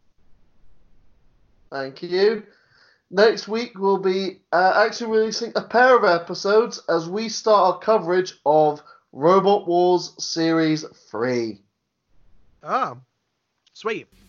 Thank you. Next week we'll be uh, actually releasing a pair of episodes as we start our coverage of Robot Wars Series three. Oh, sweet.